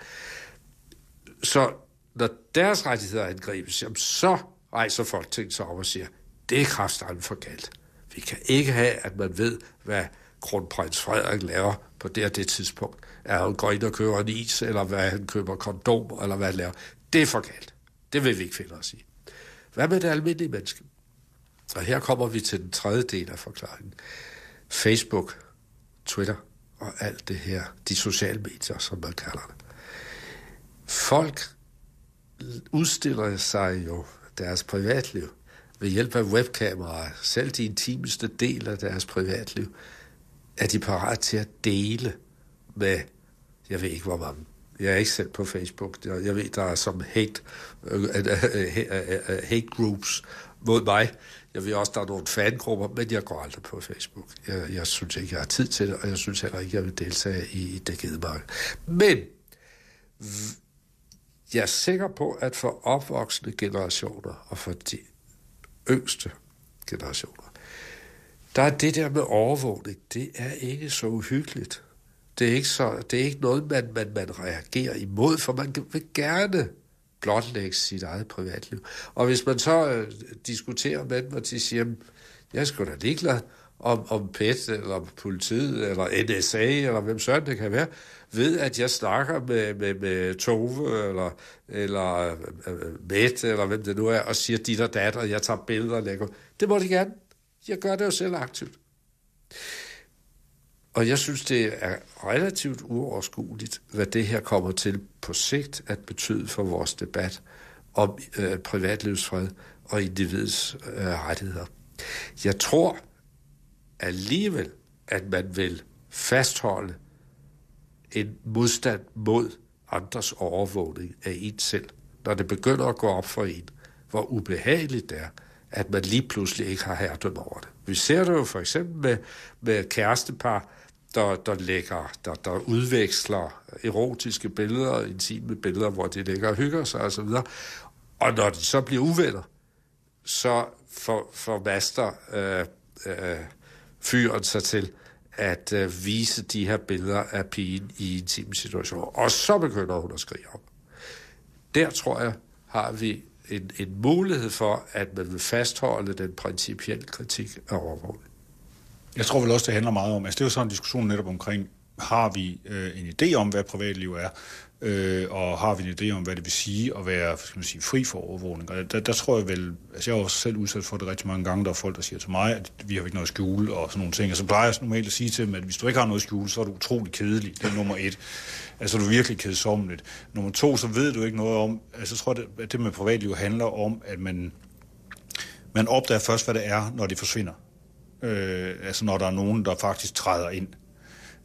Så når deres rettigheder angribes, jamen så rejser Folketinget sig op og siger, det er kraftedeme for galt. Vi kan ikke have, at man ved, hvad kronprins Frederik laver på det og det tidspunkt. Er han går ind og køber en is, eller hvad han køber kondom, eller hvad han laver. Det er for galt. Det vil vi ikke finde os i. Hvad med det almindelige menneske? Og her kommer vi til den tredje del af forklaringen. Facebook, Twitter og alt det her, de sociale medier, som man kalder det. Folk udstiller sig jo deres privatliv ved hjælp af webkameraer, selv de intimeste del af deres privatliv, er de parat til at dele med, jeg ved ikke hvor mange. Jeg er ikke selv på Facebook. Jeg ved, der er som hate, uh, hate groups mod mig. Jeg ved også, der er nogle fangrupper, men jeg går aldrig på Facebook. Jeg, jeg synes ikke, jeg har tid til det, og jeg synes heller ikke, jeg vil deltage i det gedemarked. Men jeg er sikker på, at for opvoksende generationer og for de yngste generationer, der er det der med overvågning, det er ikke så uhyggeligt. Det er ikke, så, det er ikke noget, man, man, man reagerer imod, for man vil gerne blotlægge sit eget privatliv. Og hvis man så øh, diskuterer med dem, og de siger, jeg er sgu da ligeglad om, om P E T, eller politiet, eller N S A, eller hvem sådan det kan være, ved at jeg snakker med, med, med Tove, eller, eller øh, Mette, eller hvem det nu er, og siger dit og dat, og jeg tager billeder og lægger. Det må de gerne. Jeg gør det jo selv aktivt. Og jeg synes, det er relativt uoverskueligt, hvad det her kommer til på sigt at betyde for vores debat om øh, privatlivsfred og individets øh, rettigheder. Jeg tror alligevel, at man vil fastholde en modstand mod andres overvågning af en selv, når det begynder at gå op for en, hvor ubehageligt det er, at man lige pludselig ikke har herredømme over det. Vi ser det jo for eksempel med, med kærestepar, der, der, lægger, der, der udveksler erotiske billeder, intime billeder, hvor de ligger og hygger sig osv. Og når de så bliver uvenner, så for, formaster øh, øh, fyren sig til at øh, vise de her billeder af pigen i intime situationer. Og så begynder hun at skrige op. Der tror jeg, har vi en, en mulighed for, at man vil fastholde den principielle kritik af overvågning. Jeg tror vel også, det handler meget om, altså det er jo sådan en diskussion netop omkring, har vi øh, en idé om, hvad privatliv er, øh, og har vi en idé om, hvad det vil sige at være, skal man sige, fri for overvågning. Og der, der tror jeg vel, altså jeg er også selv udsat for det rigtig mange gange, der er folk, der siger til mig, at vi har ikke noget at skjule og sådan nogle ting. Og så plejer jeg normalt at sige til dem, at hvis du ikke har noget at skjule, så er du utrolig kedelig. Det er nummer et. Altså du er virkelig kedsommeligt. Nummer to, så ved du ikke noget om, altså jeg tror, at det med privatliv handler om, at man, man opdager først, hvad det er, når det forsvinder. Øh, altså når der er nogen, der faktisk træder ind.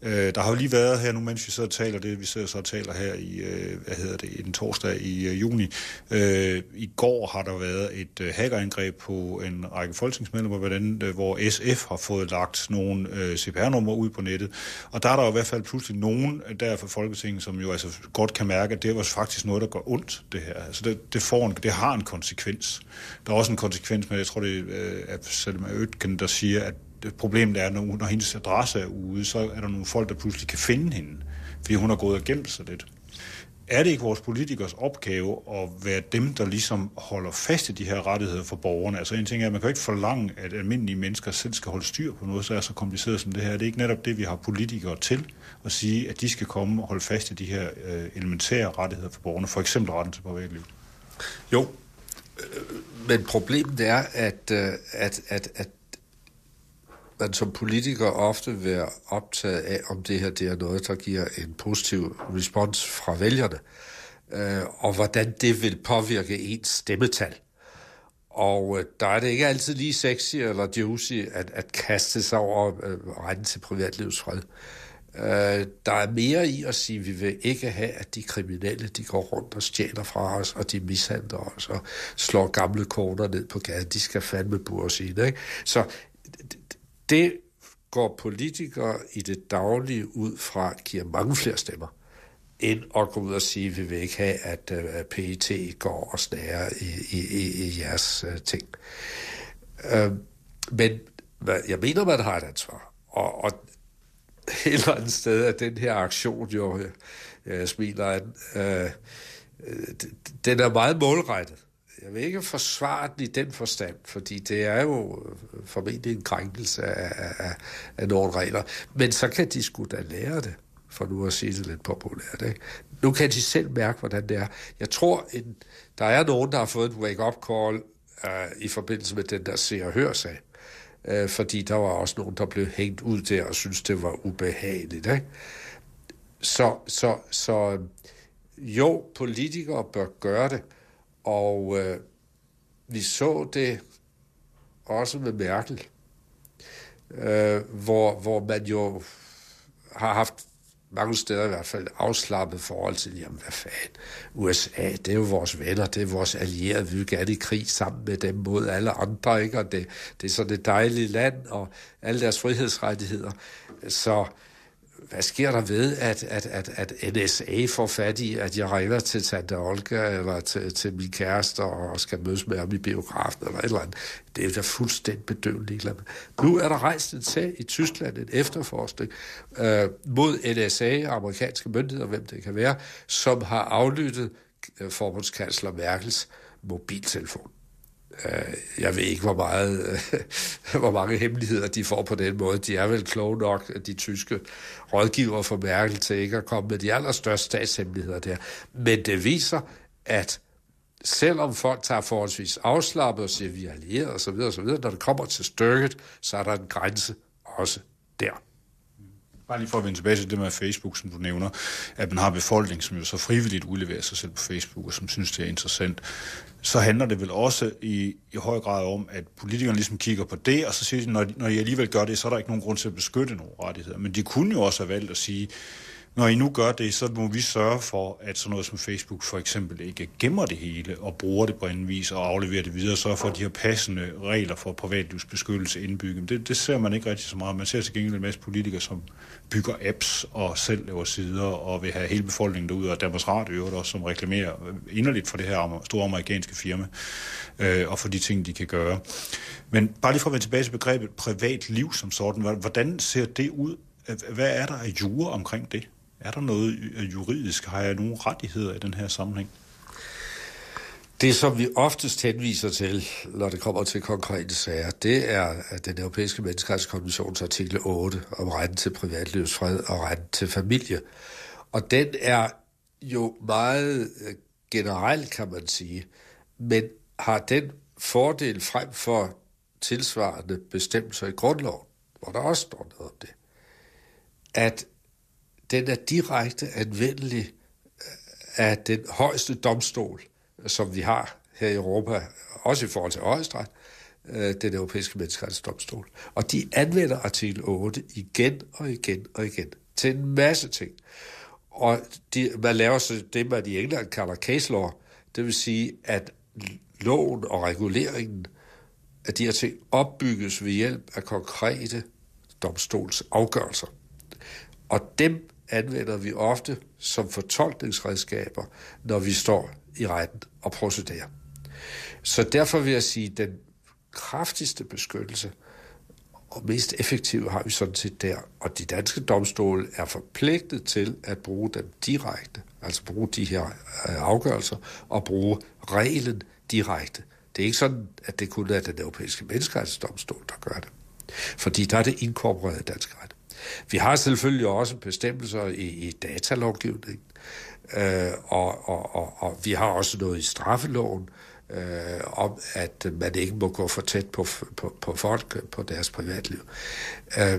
Øh, der har jo lige været her nu, mens vi sidder og taler det, vi sidder så og taler her i, øh, hvad hedder det, en torsdag i øh, juni. Øh, I går har der været et øh, hackerangreb på en række folketingsmedlemmer, hvordan, øh, hvor S F har fået lagt nogle øh, C P R-numre ud på nettet. Og der er der jo i hvert fald pludselig nogen der fra Folketinget, som jo altså godt kan mærke, at det var faktisk noget, der går ondt, det her. Altså det, det, får en, det har en konsekvens. Der er også en konsekvens med, jeg tror det er Selma Øtgen, der siger, at problemet er, når, når hendes adresse er ude, så er der nogle folk, der pludselig kan finde hende, fordi hun har gået og gemt sig lidt. Er det ikke vores politikers opgave at være dem, der ligesom holder fast i de her rettigheder for borgerne? Altså en ting er, at man kan ikke forlange, at almindelige mennesker selv skal holde styr på noget, så er så kompliceret som det her. Det er ikke netop det, vi har politikere til at sige, at de skal komme og holde fast i de her øh, elementære rettigheder for borgerne, for eksempel retten til privatliv. Jo, men problemet er, at, at, at, at man som politiker ofte vil være optaget af, om det her det er noget, der giver en positiv respons fra vælgerne, øh, og hvordan det vil påvirke ens stemmetal. Og øh, der er det ikke altid lige sexy eller juicy at, at kaste sig over øh, retten til privatlivsfred. Øh, der er mere i at sige, at vi vil ikke have, at de kriminelle, de går rundt og stjæler fra os, og de mishandler os og slår gamle koner ned på gaden. De skal fandme bures i det, ikke? Så det går politikere i det daglige ud fra, giver mange flere stemmer, end at gå ud og sige, at vi vil ikke have, at P E T går og snærer i, i, i jeres ting. Men jeg mener, man har et ansvar. Og, og et eller andet sted er den her aktion jo, jeg smiler an, øh, den er meget målrettet. Jeg vil ikke forsvare den i den forstand, fordi det er jo formentlig en krænkelse af, af, af nogle regler. Men så kan de sgu da lære det, for nu at sige det lidt populært. Ikke? Nu kan de selv mærke, hvordan det er. Jeg tror, en, der er nogen, der har fået en wake-up call uh, i forbindelse med den der Se og Hør-sag. Uh, fordi der var også nogen, der blev hængt ud der og syntes, det var ubehageligt. Ikke? Så, så, så jo, politikere bør gøre det. Og øh, vi så det også med Merkel, øh, hvor, hvor man jo har haft mange steder i hvert fald afslappet forhold til, jamen hvad fanden, U S A, det er jo vores venner, det er vores allierede, vi vil gerne i krig sammen med dem mod alle andre, ikke? Og det, det er sådan et dejligt land, og alle deres frihedsrettigheder. Så hvad sker der ved, at, at, at, at N S A får fat i, at jeg ringer til Tante Olga eller til, til min kæreste og skal mødes med ham i biografen eller et eller andet? Det er jo da fuldstændig bedøvende ligeglad med. Nu er der rejst en sag i Tyskland, en efterforskning øh, mod N S A, amerikanske myndigheder, hvem det kan være, som har aflyttet øh, forbundskansler Merkels mobiltelefon. Jeg ved ikke, hvor, meget, hvor mange hemmeligheder de får på den måde. De er vel kloge nok, de tyske rådgivere for Merkel, til ikke at komme med de allerstørste statshemmeligheder der. Men det viser, at selvom folk tager forholdsvis afslappet og siger, at vi er allierede osv., osv., når det kommer til stykket, så er der en grænse også der. Bare lige for at vende tilbage til det med Facebook, som du nævner, at man har befolkning, som jo så frivilligt udleverer sig selv på Facebook, og som synes, det er interessant, så handler det vel også i, i høj grad om, at politikerne ligesom kigger på det, og så siger de, når, når de alligevel gør det, så er der ikke nogen grund til at beskytte nogle rettigheder. Men de kunne jo også have valgt at sige, når I nu gør det, så må vi sørge for, at sådan noget som Facebook for eksempel ikke gemmer det hele og bruger det på anden vis og afleverer det videre, og sørger for, at de her passende regler for privatlivsbeskyttelse indbygget. Det, det ser man ikke rigtig så meget. Man ser til gengæld en masse politikere, som bygger apps og selv laver sider og vil have hele befolkningen derude, og Danmarks Radio også, som reklamerer inderligt for det her store amerikanske firma øh, og for de ting, de kan gøre. Men bare lige for at vende tilbage til begrebet privatliv som sådan, hvordan ser det ud? Hvad er der af jura omkring det? Er der noget juridisk? Har jeg nogle rettigheder i den her sammenhæng? Det, som vi oftest henviser til, når det kommer til konkrete sager, det er den europæiske menneskerettighedskonventions artikel otte om retten til privatlivsfred og retten til familie. Og den er jo meget generel, kan man sige, men har den fordel frem for tilsvarende bestemmelser i grundloven, hvor der også står noget om det, at den er direkte anvendelig af den højeste domstol, som vi har her i Europa, også i forhold til Højesteret, den europæiske menneskerettighedsdomstol. Og de anvender artikel otte igen og igen og igen. til en masse ting. Og de, man laver så det, man i England kalder case law, det vil sige, at loven og reguleringen af de her ting opbygges ved hjælp af konkrete domstolsafgørelser. Og dem anvender vi ofte som fortolkningsredskaber, når vi står i retten og procederer. Så derfor vil jeg sige, at den kraftigste beskyttelse og mest effektive har vi sådan set der. Og de danske domstole er forpligtet til at bruge dem direkte, altså bruge de her afgørelser og bruge reglen direkte. Det er ikke sådan, at det kun er den europæiske menneskerettighedsdomstol, der gør det. Fordi der er det inkorporeret i dansk ret. Vi har selvfølgelig også bestemmelser i, i datalovgivningen, øh, og, og, og, og vi har også noget i straffeloven, øh, om at man ikke må gå for tæt på, på, på folk, på deres privatliv. Øh,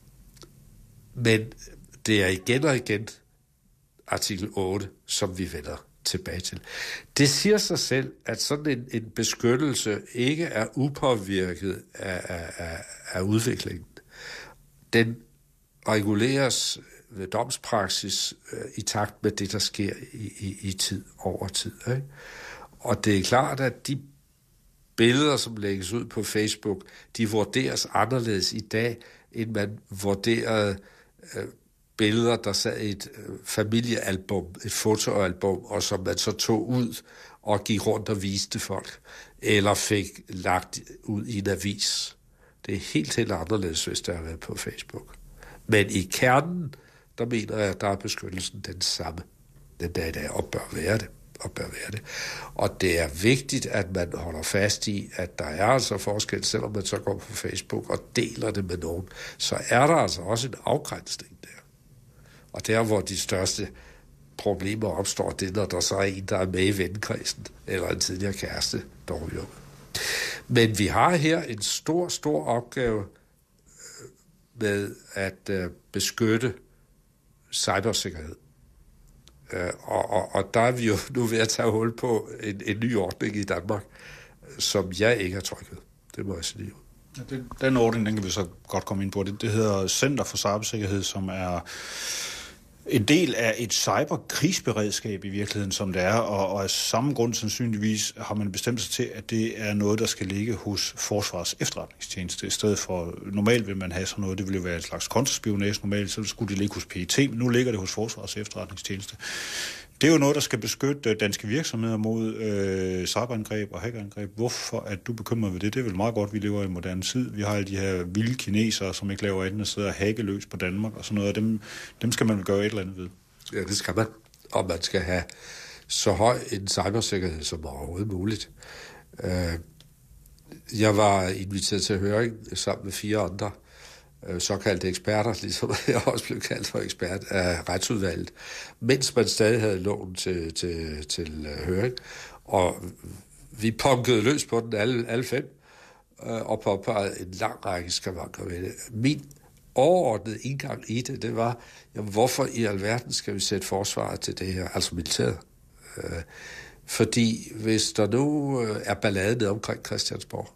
men det er igen og igen artikel otte, som vi vender tilbage til. Det siger sig selv, at sådan en, en beskyttelse ikke er upåvirket af, af, af, af udviklingen. Den reguleres ved domspraksis øh, i takt med det, der sker i, i, i tid over tid. Ikke? Og det er klart, at de billeder, som lægges ud på Facebook, de vurderes anderledes i dag, end man vurderede øh, billeder, der sad i et øh, familiealbum, et fotoalbum, og som man så tog ud og gik rundt og viste folk, eller fik lagt ud i en avis. Det er helt, helt anderledes, hvis det har været på Facebook. Men i kernen, der mener jeg, at der er beskyttelsen den samme. Den dag i dag, og bør være det. Og bør være det. Og det er vigtigt, at man holder fast i, at der er altså forskel, selvom man så går på Facebook og deler det med nogen, så er der altså også en afgrænsning der. Og der, hvor de største problemer opstår, det er, når der så er en, der er med i vennekredsen, eller en tidligere kæreste, der ryger. Men vi har her en stor, stor opgave med at øh, beskytte cybersikkerhed. Øh, og, og, og der er vi jo nu ved at tage hul på en, en ny ordning i Danmark, som jeg ikke har trykket. Det må jeg sige. Ja, det, den ordning, den kan vi så godt komme ind på. Det, det hedder Center for Cybersikkerhed, som er en del af et cyberkrigsberedskab i virkeligheden, som det er, og, og af samme grund sandsynligvis har man bestemt sig til, at det er noget, der skal ligge hos Forsvarets Efterretningstjeneste. I stedet for, normalt vil man have sådan noget, det ville jo være en slags kontraspionage normalt, så skulle det ligge hos P E T, men nu ligger det hos Forsvarets Efterretningstjeneste. Det er jo noget, der skal beskytte danske virksomheder mod øh, cyberangreb og hackerangreb. Hvorfor er du bekymret ved det? Det er vel meget godt, vi lever i en moderne tid. Vi har alle de her vilde kinesere, som ikke laver andet, og sidder og hackeløs på Danmark og sådan noget, og dem, dem skal man gøre et eller andet ved. Ja, det skal man. Og man skal have så høj en cybersikkerhed som overhovedet muligt. Jeg var inviteret til høring sammen med fire andre såkaldte eksperter, ligesom jeg også blev kaldt for ekspert af retsudvalget, mens man stadig havde loven til, til, til høring. Og vi punkede løs på den alle, alle fem, og påpegede en lang række skavanker ved det. Min overordnede indgang i det, det var, jamen, hvorfor i alverden skal vi sætte forsvaret til det her, altså militæret? Fordi hvis der nu er ballade nede omkring Christiansborg,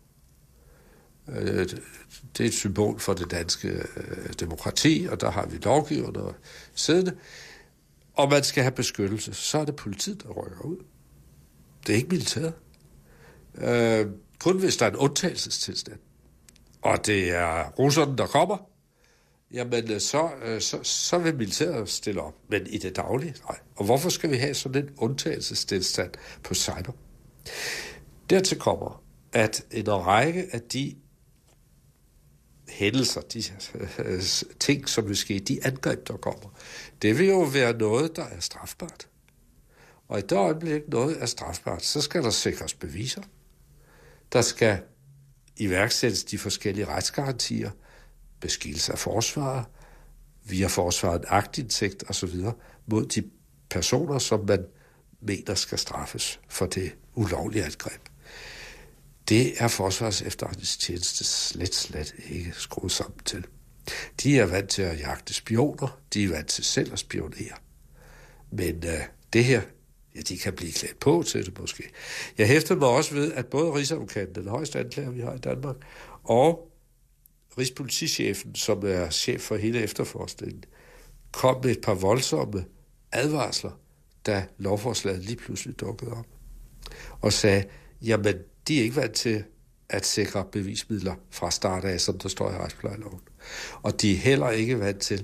det er et symbol for det danske demokrati, og der har vi lovgivere siddende, og man skal have beskyttelse, så er det politiet, der rykker ud. Det er ikke militæret. Øh, kun hvis der er en undtagelsestilstand, og det er russerne, der kommer, jamen så, så, så vil militæret stille op. Men i det daglige, nej. Og hvorfor skal vi have sådan en undtagelsestilstand på cyber? Dertil kommer, at en række af de hændelser, de øh, ting, som vil ske, de angreb, der kommer, det vil jo være noget, der er strafbart. Og i det øjeblik noget er strafbart, så skal der sikres beviser. Der skal iværksættes de forskellige retsgarantier, beskikkelse af forsvaret, via forsvaret aktindsigt osv. mod de personer, som man mener skal straffes for det ulovlige angreb. Det er Forsvarets Efterretningstjeneste slet, slet ikke skruet sammen til. De er vant til at jagte spioner, de er vant til selv at spionere. Men øh, det her, ja, de kan blive klædt på til det måske. Jeg hæfter mig også ved, at både Rigsadvokaten, den højeste anklager, vi har i Danmark, og Rigspolitichefen, som er chef for hele efterforskningen, kom med et par voldsomme advarsler, da lovforslaget lige pludselig dukkede op, og sagde, jamen, de er ikke vant til at sikre bevismidler fra start af, som der står i retsplejeloven. Og de er heller ikke vant til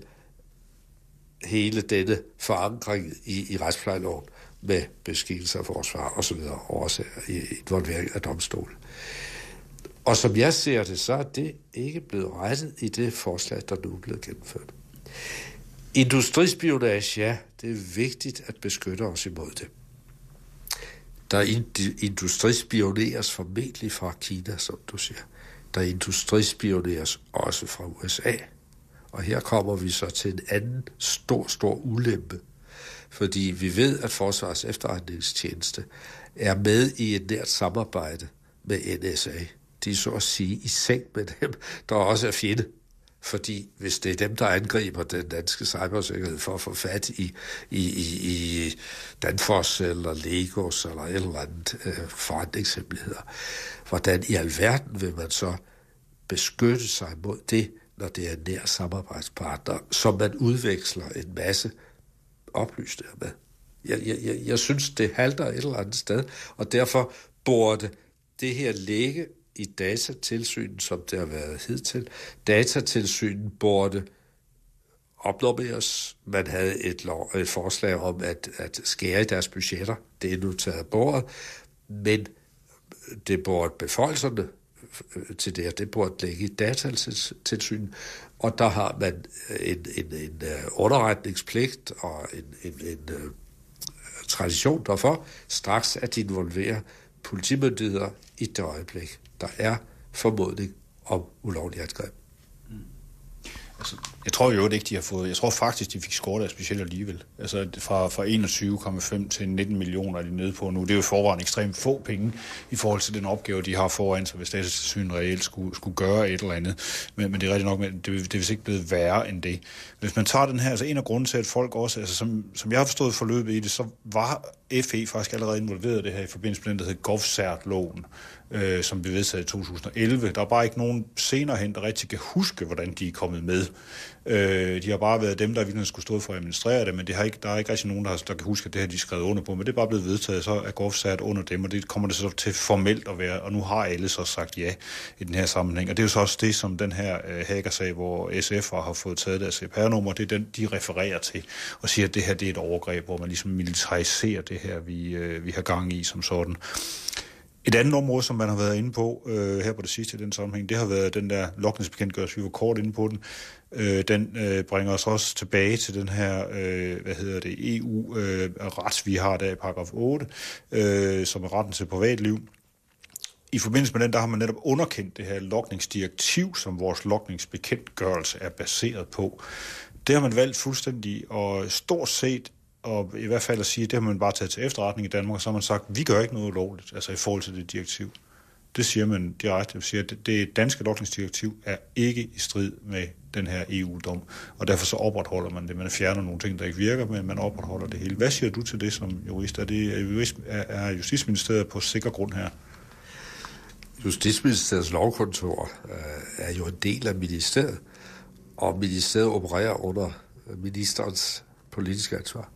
hele denne forankring i, i retsplejeloven med beskikkelse af forsvar og så videre, og også involvering af domstolen. Og som jeg ser det, så er det ikke blevet rettet i det forslag, der nu er blevet gennemført. Industrispionage, ja, det er vigtigt at beskytte os imod det. Der industrispioneres formentlig fra Kina, som du siger. Der industrispioneres også fra U S A. Og her kommer vi så til en anden stor, stor ulempe. Fordi vi ved, at Forsvarets Efterretningstjeneste er med i et nært samarbejde med N S A. De er så at sige i seng med dem, der også er fjende. Fordi hvis det er dem, der angriber den danske cybersikkerhed for at få fat i, i, i, i Danfoss eller Legos eller et eller andet øh, forretningshemmeligheder, hvordan i alverden vil man så beskytte sig mod det, når det er en nær samarbejdspartner, som man udveksler en masse oplysninger med? Jeg, jeg, jeg, jeg synes, det halter et eller andet sted, og derfor burde det her ligge i datatilsynet, som det har været hidtil. Datatilsynet burde opnormeres. Man havde et, lov, et forslag om at, at skære i deres budgetter. Det er nu taget af bordet. Men det burde beføjelserne til det, det burde ligge i datatilsynet. Og der har man en, en, en underretningspligt og en, en, en, en tradition derfor straks at involvere politimyndigheder i det øjeblik, der er formodning om ulovlig angreb. Mm. Altså, jeg tror jo ikke, de har fået... Jeg tror faktisk, de fik skåret af specielt alligevel. Altså fra, fra enogtyve komma fem til nitten millioner er de nede på nu. Det er jo forvejen ekstremt få penge i forhold til den opgave, de har foran sig, hvis Datatilsynet reelt skulle, skulle gøre et eller andet. Men, men det er rigtig nok, det, det er vist ikke blevet værre end det. Hvis man tager den her, altså en af grunden til, at folk også, altså som, som jeg har forstået forløbet i det, så var F E faktisk allerede involveret det her i forbindelse med den, der hedder GovCert-loven, øh, som blev vedtaget i to tusind og elleve. Der er bare ikke nogen senere hen, der rigtig kan huske, hvordan de er kommet med. Øh, de har bare været dem, der virkelig skulle stå for at administrere det, men det har ikke, der er ikke rigtig nogen, der, har, der kan huske, at det her de er skrevet under på, men det er bare blevet vedtaget, så er GovCert under dem, og det kommer det så til formelt at være, og nu har alle så sagt ja i den her sammenhæng. Og det er jo så også det, som den her øh, hackersag, hvor S F har fået taget deres C P R-nummer, det er den, de refererer til, og siger, at det her det er et overgreb, hvor man ligesom militariserer det her, vi, øh, vi har gang i som sådan. Et andet område, som man har været inde på øh, her på det sidste i den sammenhæng, det har været den der logningsbekendtgørelse, vi var kort inde på den. Øh, den øh, bringer os også tilbage til den her, øh, hvad hedder det, E U-ret, øh, vi har der i paragraf otte, øh, som er retten til privatliv. I forbindelse med den, der har man netop underkendt det her logningsdirektiv, som vores logningsbekendtgørelse er baseret på. Det har man valgt fuldstændig, og stort set og i hvert fald at sige, at det har man bare taget til efterretning i Danmark, og så har man sagt, at vi gør ikke noget ulovligt, altså i forhold til det direktiv. Det siger man direkte. Det siger, at det danske logningsdirektiv er ikke i strid med den her E U-dom, og derfor så opretholder man det. Man fjerner nogle ting, der ikke virker, men man opretholder det hele. Hvad siger du til det som jurist? Er, det, er Justitsministeriet på sikker grund her? Justitsministeriets lovkontor øh, er jo en del af ministeriet, og ministeriet opererer under ministerens politiske ansvar.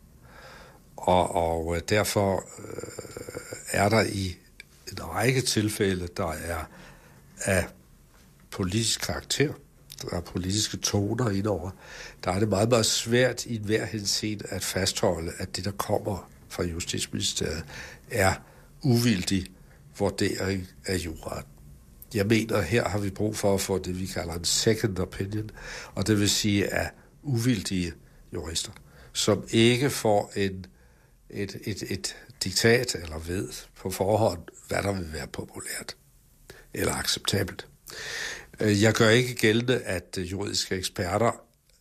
Og, og derfor øh, er der i en række tilfælde, der er af politisk karakter, der er politiske toner indover, der er det meget, meget svært i enhver henseende at fastholde, at det, der kommer fra Justitsministeriet, er uvildig vurdering af juraen. Jeg mener, her har vi brug for at få det, vi kalder en second opinion, og det vil sige af uvildige jurister, som ikke får en Et, et, et diktat eller ved på forhånd, hvad der vil være populært eller acceptabelt. Jeg gør ikke gældende, at juridiske eksperter,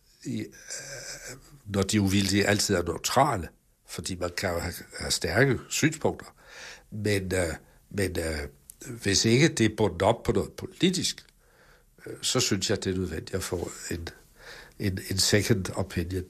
når de uvildige, altid er neutrale, fordi man kan jo have, have stærke synspunkter, men, men hvis ikke det er bundet op på noget politisk, så synes jeg, det er nødvendigt at få en, en, en second opinion.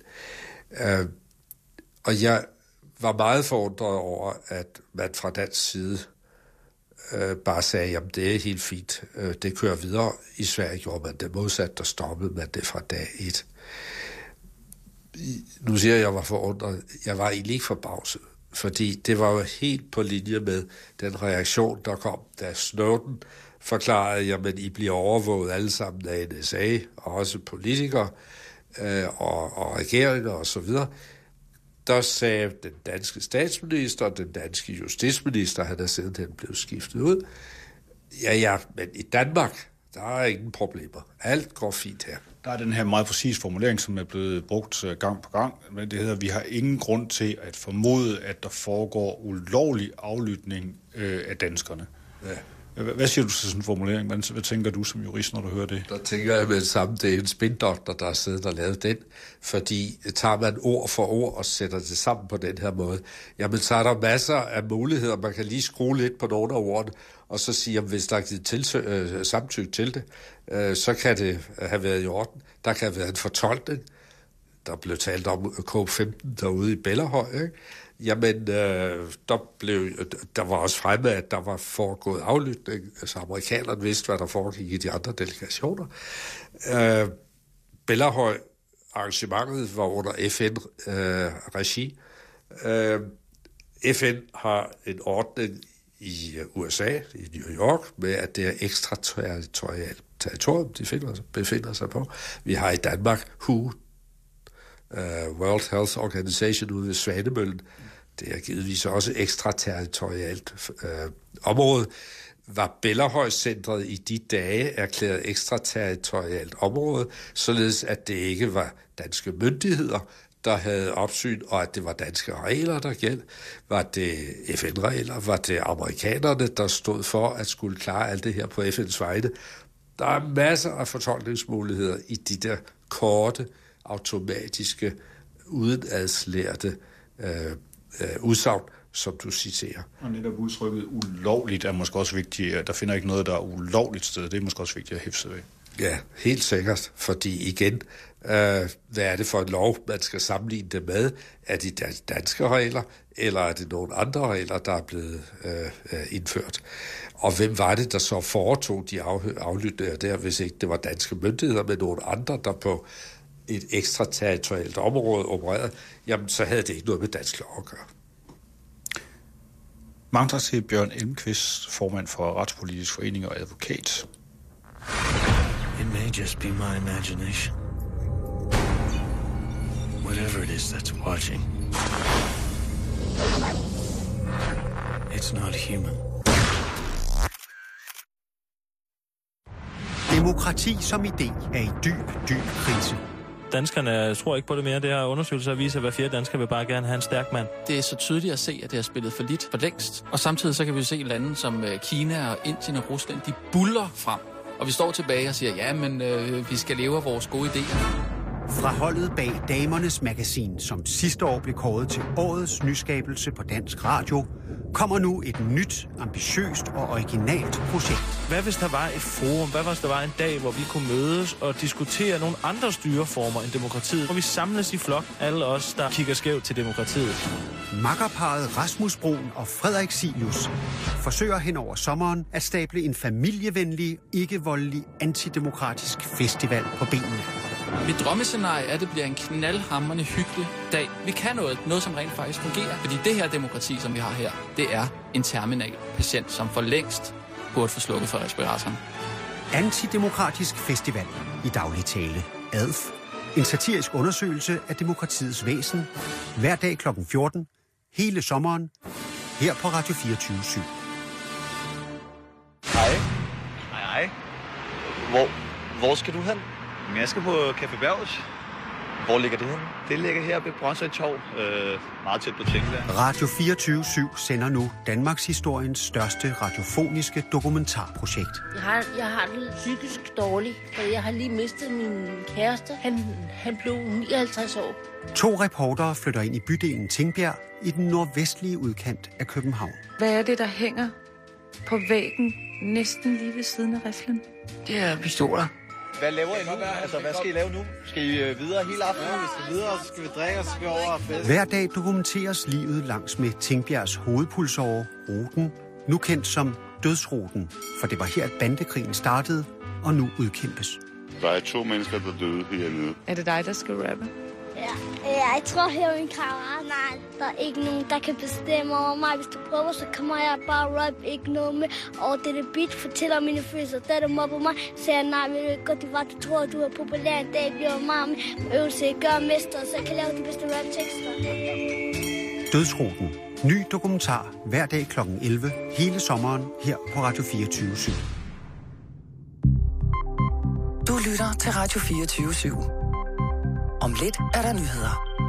Og jeg var meget forundret over, at man fra dansk side øh, bare sagde, jamen det er helt fint, øh, det kører videre. I Sverige gjorde man det modsat, der stoppede man det fra dag et. nu siger jeg, at jeg var forundret. Jeg var egentlig ikke forbavset, fordi det var jo helt på linje med den reaktion, der kom, da Snowden forklarede, jamen I bliver overvåget alle sammen af N S A, og også politikere øh, og, og regeringer og så videre. Der sagde den danske statsminister og den danske justitsminister, han er siden den blev skiftet ud, ja ja, men i Danmark, der er ingen problemer. Alt går fint her. Der er den her meget præcis formulering, som er blevet brugt gang på gang, men det hedder, at vi har ingen grund til at formode, at der foregår ulovlig aflytning øh, af danskerne. Ja. Hvad siger du til sådan en formulering? Hvad, hvad tænker du som jurist, når du hører det? Der tænker jeg med det samme, det er en spindoktor, der har siddet og lavet den, fordi tager man ord for ord og sætter det sammen på den her måde, jamen så er der masser af muligheder, man kan lige skrue lidt på nogle af ordene, og så sige, at hvis der er givet tilsø- øh, samtykke til det, øh, så kan det have været i orden. Der kan have været en fortolkning. Der blev talt om K femten derude i Bellahøj, ikke? Jamen, øh, der, blev, der var også fremme, at der var foregået aflytning, altså amerikanerne vidste, hvad der foregik i de andre delegationer. Øh, Bellahøj arrangementet var under F N-regi. Øh, F N har en ordning i U S A, i New York, med at det er ekstraterritorialt territorium, de finder, befinder sig på. Vi har i Danmark W H O, Uh, World Health Organization ude ved Svanemøllen. Det er givetvis også ekstraterritorialt uh, område. Var Bellahøj-centret i de dage erklæret ekstraterritorialt område, således at det ikke var danske myndigheder, der havde opsyn, og at det var danske regler, der gæld. Var det F N-regler? Var det amerikanerne, der stod for at skulle klare alt det her på F N's vegne? Der er masser af fortolkningsmuligheder i de der korte, automatiske, udenadslærte øh, øh, udsagn, som du citerer. Og netop udtrykket ulovligt er måske også vigtigt. Der finder ikke noget, der er ulovligt sted. Det er måske også vigtigt at hæfte sig ved. Ja, helt sikkert. Fordi igen, øh, hvad er det for en lov, man skal sammenligne det med? Er det danske regler, eller er det nogle andre regler, der er blevet øh, indført? Og hvem var det, der så foretog de aflytninger der, hvis ikke det var danske myndigheder, men nogle andre, der på et ekstraterritorialt område opereret, jamen så havde det ikke noget med dansk lov at gøre. Mange tak til Bjørn Elmquist, formand for Retspolitisk Forening og advokat. It may just be my imagination. Whatever it is that's watching, it's not human. Demokrati som idé er i dyb, dyb krise. Danskerne tror ikke på det mere. Det her undersøgelser viser, at hver fjerde dansker vil bare gerne have en stærk mand. Det er så tydeligt at se, at det har spillet for lidt for længst. Og samtidig så kan vi se lande som Kina og Indien og Rusland, de buller frem. Og vi står tilbage og siger, ja, men øh, vi skal leve af vores gode idéer. Fra holdet bag Damernes Magasin, som sidste år blev kåret til årets nyskabelse på Dansk Radio, kommer nu et nyt, ambitiøst og originalt projekt. Hvad hvis der var et forum? Hvad hvis der var en dag, hvor vi kunne mødes og diskutere nogle andre styreformer end demokratiet? Hvor vi samles i flok, alle os, der kigger skævt til demokratiet. Makkerparret Rasmus Broen og Frederik Silius forsøger hen over sommeren at stable en familievenlig, ikke-voldelig, antidemokratisk festival på benene. Mit drømmescenarie er, at det bliver en knaldhamrende hyggelig dag. Vi kan noget, noget som rent faktisk fungerer. Fordi det her demokrati, som vi har her, det er en terminal patient, som for længst burde få slukket for respiratoren. Antidemokratisk festival i daglig tale. A D F. En satirisk undersøgelse af demokratiets væsen. Hver dag klokken fjorten. Hele sommeren. Her på Radio fireogtyve syv. Hej. Hej, hej. Hvor, hvor skal du hen? Jeg skal på Café Bergs. Hvor ligger det henne? Det ligger her ved Brøndshøj Torv, øh, meget tæt på Tingbjerg. Radio fireogtyve syv sender nu Danmarks historiens største radiofoniske dokumentarprojekt. Jeg har, jeg har det psykisk dårligt, for jeg har lige mistet min kæreste. Han, han blev nioghalvtreds år. To reportere flytter ind i bydelen Tingbjerg i den nordvestlige udkant af København. Hvad er det, der hænger på væggen næsten lige ved siden af riflen? Det er pistoler. Hvad laver I nu? Altså, hvad skal I lave nu? Skal I videre hele aftenen? Ja, vi skal videre, så skal vi drikke, og så skal vi over og fest. Hver dag dokumenteres livet langs med Tingbjergs hovedpulsåre, ruten, nu kendt som Dødsruten, for det var her, at bandekrigen startede og nu udkæmpes. Der er to mennesker, der døde hernede. Er det dig, der skal rappe? Ja, jeg tror, jeg er min kammerat. Nej, der er ikke nogen, der kan bestemme over mig. Hvis du prøver, så kommer jeg bare rap ikke noget med. Og det er beat, fortæller mine følelser. Da du mobber mig, siger jeg nej, vil du ikke godt, det var, du tror, du er populær. En dag bliver mig med øvelse, gør mester, så jeg kan lave de bedste rap-tekster. Dødsruten. Ny dokumentar hver dag klokken elleve hele sommeren her på Radio fireogtyve syv. Du lytter til Radio fireogtyve syv. Om lidt er der nyheder.